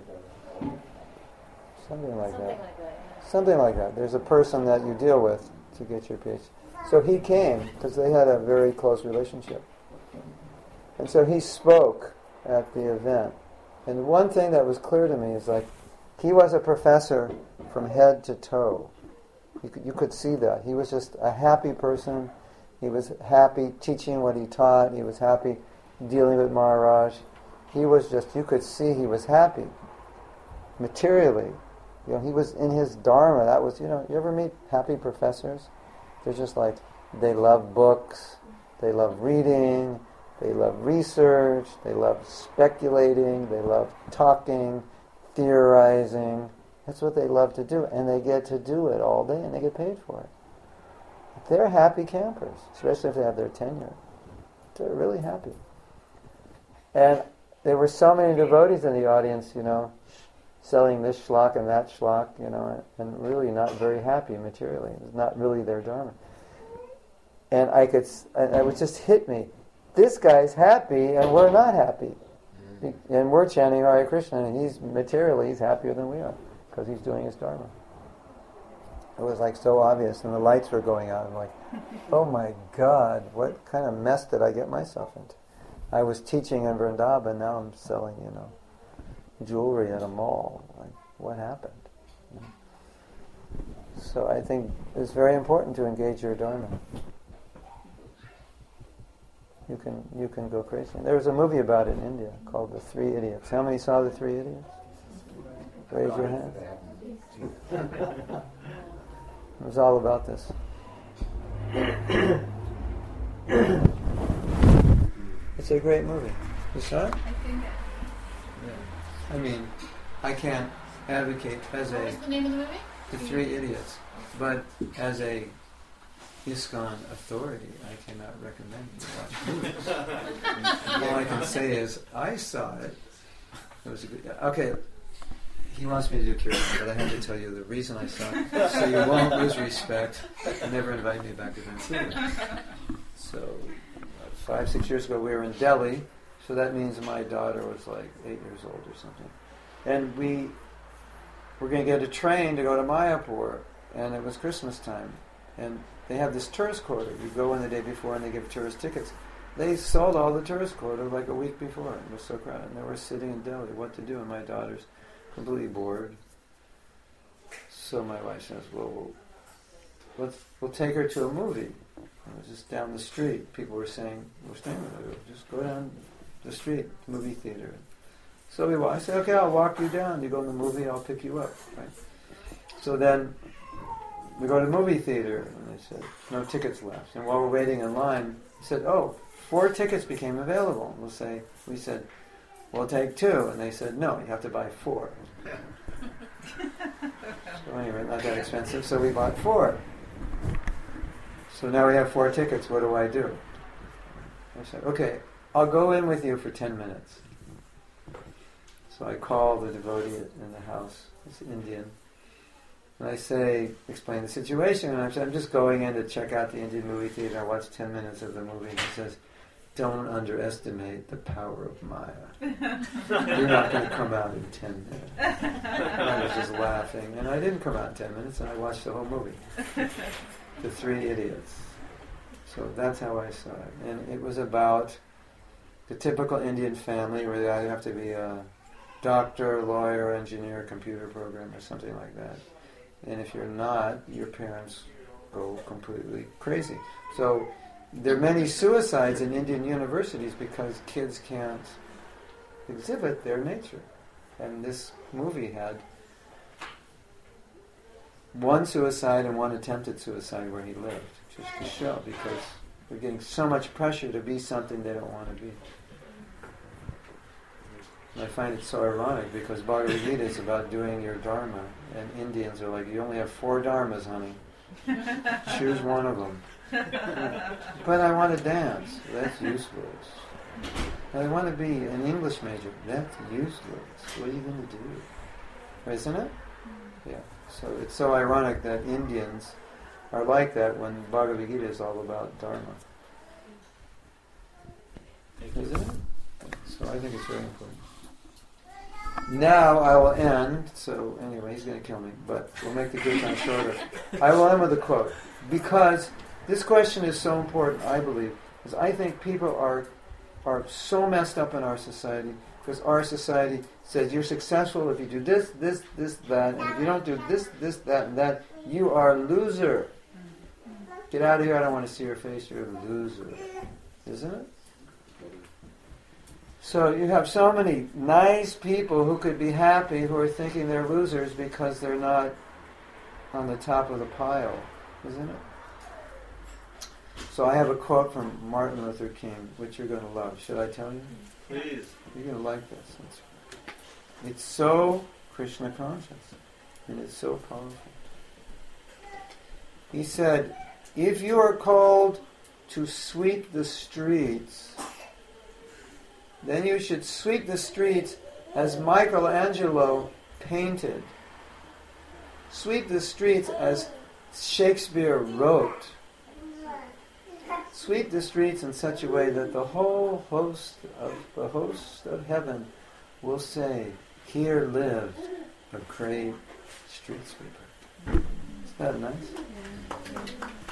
something like that. Something like that. There's a person that you deal with to get your PhD. So he came, because they had a very close relationship. And so he spoke at the event. And one thing that was clear to me is he was a professor from head to toe. You could see that. He was just a happy person. He was happy teaching what he taught. He was happy dealing with Maharaj. He was just, you could see he was happy. Materially. He was in his dharma. That was, you ever meet happy professors? They're just they love books. They love reading. They love research. They love speculating. They love talking, theorizing. That's what they love to do, and they get to do it all day, and they get paid for it. They're happy campers, especially if they have their tenure. They're really happy. And there were so many devotees in the audience, selling this shlok and that shlok, and really not very happy materially. It was not really their dharma. And it would just hit me. This guy's happy, and we're not happy. And we're chanting Hare Krishna, and he's happier than we are, because he's doing his dharma. It was so obvious, and the lights were going out. I'm like, oh my God, what kind of mess did I get myself into? I was teaching in Vrindavan, now I'm selling, jewelry at a mall. What happened? So I think it's very important to engage your dharma. You can go crazy. There was a movie about it in India called The Three Idiots. How many saw The Three Idiots? Raise your hand. It was all about this. It's a great movie. You saw it? I think. Yeah. I can't advocate as what was the name of the movie? The Three Idiots, but as a ISKCON authority, I cannot recommend you watch movies. All I can say is, I saw it. It was a good... Okay, he wants me to do Kirtan, but I have to tell you the reason I saw it, so you won't lose respect and never invite me back to Vancouver. So, 5-6 years ago, we were in Delhi, so that means my daughter was 8 years old or something. And we were going to get a train to go to Mayapur, and it was Christmas time. And they have this tourist quota. You go in the day before and they give tourist tickets. They sold all the tourist quota a week before. It was so crowded. And they were sitting in Delhi, what to do? And my daughter's completely bored. So my wife says, well, we'll take her to a movie. It was just down the street. People were saying, we're staying with her. Just go down the street, movie theater. So I said, okay, I'll walk you down. You go in the movie, I'll pick you up. Right? So then we go to the movie theater, and they said, no tickets left. And while we're waiting in line, he said, 4 tickets became available. And we said, we'll take 2. And they said, no, you have to buy 4. So anyway, not that expensive, so we bought 4. So now we have 4 tickets, what do I do? I said, okay, I'll go in with you for 10 minutes. So I call the devotee in the house, it's Indian, and I explain the situation, and I said, I'm just going in to check out the Indian movie theater. I watched 10 minutes of the movie, and he says, don't underestimate the power of Maya. You're not going to come out in 10 minutes. And I was just laughing, and I didn't come out in 10 minutes, and I watched the whole movie. The Three Idiots. So that's how I saw it. And it was about the typical Indian family where they either have to be a doctor, lawyer, engineer, computer programmer, something like that. And if you're not, your parents go completely crazy. So there are many suicides in Indian universities because kids can't exhibit their nature. And this movie had one suicide and one attempted suicide where he lived, just to show, because they're getting so much pressure to be something they don't want to be. And I find it so ironic because Bhagavad Gita is about doing your dharma, and Indians are like, you only have 4 dharmas, honey. Choose one of them. But I want to dance. That's useless. I want to be an English major. That's useless. What are you going to do? Isn't it? Yeah. So it's so ironic that Indians are like that when Bhagavad Gita is all about dharma. Isn't it? So I think it's very important. Now I will end, so anyway, he's going to kill me, but we'll make the good time shorter. I will end with a quote, because this question is so important, I believe, because I think people are so messed up in our society, because our society says you're successful if you do this, this, this, that, and if you don't do this, this, that, and that, you are a loser. Get out of here, I don't want to see your face, you're a loser. Isn't it? So you have so many nice people who could be happy who are thinking they're losers because they're not on the top of the pile, isn't it? So I have a quote from Martin Luther King, which you're going to love. Should I tell you? Please. You're going to like this. It's so Krishna conscious, and it's so powerful. He said, if you are called to sweep the streets, then you should sweep the streets as Michelangelo painted. Sweep the streets as Shakespeare wrote. Sweep the streets in such a way that the whole host of heaven will say, here lived a great street sweeper. Isn't that nice?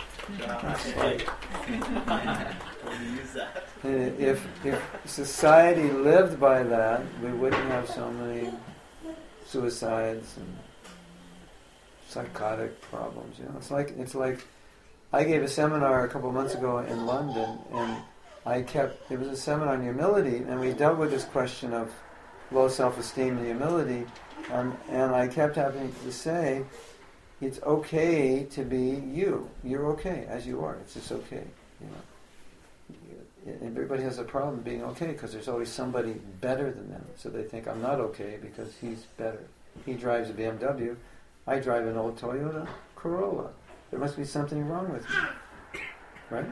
If society lived by that, we wouldn't have so many suicides and psychotic problems. It's like I gave a seminar a couple of months ago in London, and it was a seminar on humility, and we dealt with this question of low self-esteem and humility, and I kept having to say, it's okay to be you. You're okay as you are. It's just okay. Everybody has a problem being okay because there's always somebody better than them. So they think, I'm not okay because he's better. He drives a BMW. I drive an old Toyota Corolla. There must be something wrong with me. Right?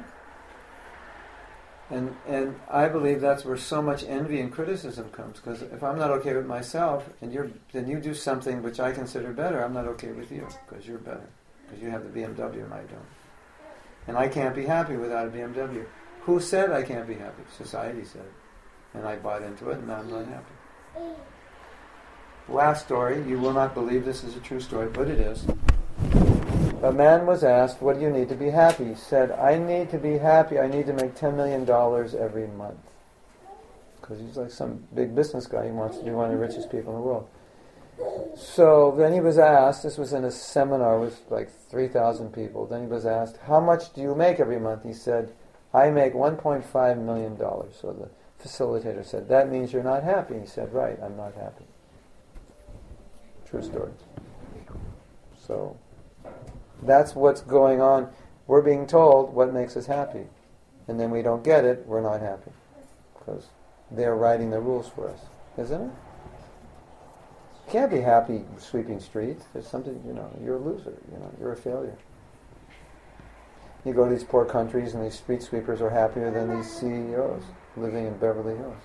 And I believe that's where so much envy and criticism comes. Because if I'm not okay with myself, and then you do something which I consider better, I'm not okay with you because you're better. Because you have the BMW and I don't. And I can't be happy without a BMW. Who said I can't be happy? Society said it. And I bought into it, and now I'm not happy. Last story. You will not believe this is a true story, but it is. A man was asked, what do you need to be happy? He said, I need to be happy. I need to make $10 million every month. Because he's like some big business guy. He wants to be one of the richest people in the world. So then he was asked, this was in a seminar with like 3,000 people. Then he was asked, how much do you make every month? He said, I make $1.5 million. So the facilitator said, that means you're not happy. He said, right, I'm not happy. True story. So that's what's going on. We're being told what makes us happy. And then we don't get it, we're not happy. Because they're writing the rules for us. Isn't it? You can't be happy sweeping streets. There's something, you're a loser. You're a failure. You go to these poor countries and these street sweepers are happier than these CEOs living in Beverly Hills.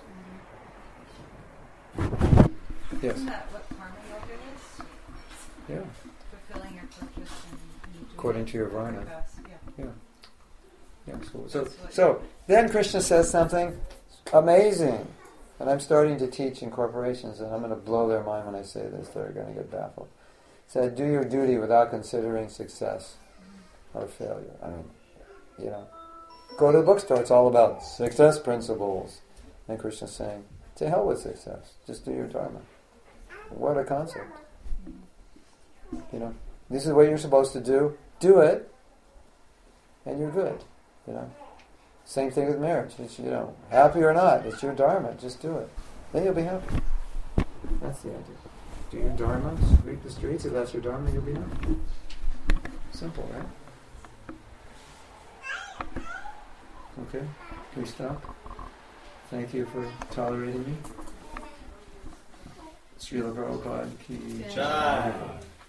Yes? Isn't that what karma yoga is? Yeah. Fulfilling your purpose and According to your varna. Yeah. Yeah. So then Krishna says something amazing. And I'm starting to teach in corporations, and I'm going to blow their mind when I say this. They're going to get baffled. He said, do your duty without considering success. or failure. I mean, go to the bookstore, it's all about success principles. And Krishna's saying, to hell with success. Just do your dharma. What a concept. This is what you're supposed to do. Do it, and you're good. Same thing with marriage. It's, happy or not, it's your dharma. Just do it. Then you'll be happy. That's the idea. Do your dharma, sweep the streets. If that's your dharma, you'll be happy. Simple, right? Okay, can we stop? Thank you for tolerating me. Srila Prabhupada ki jai.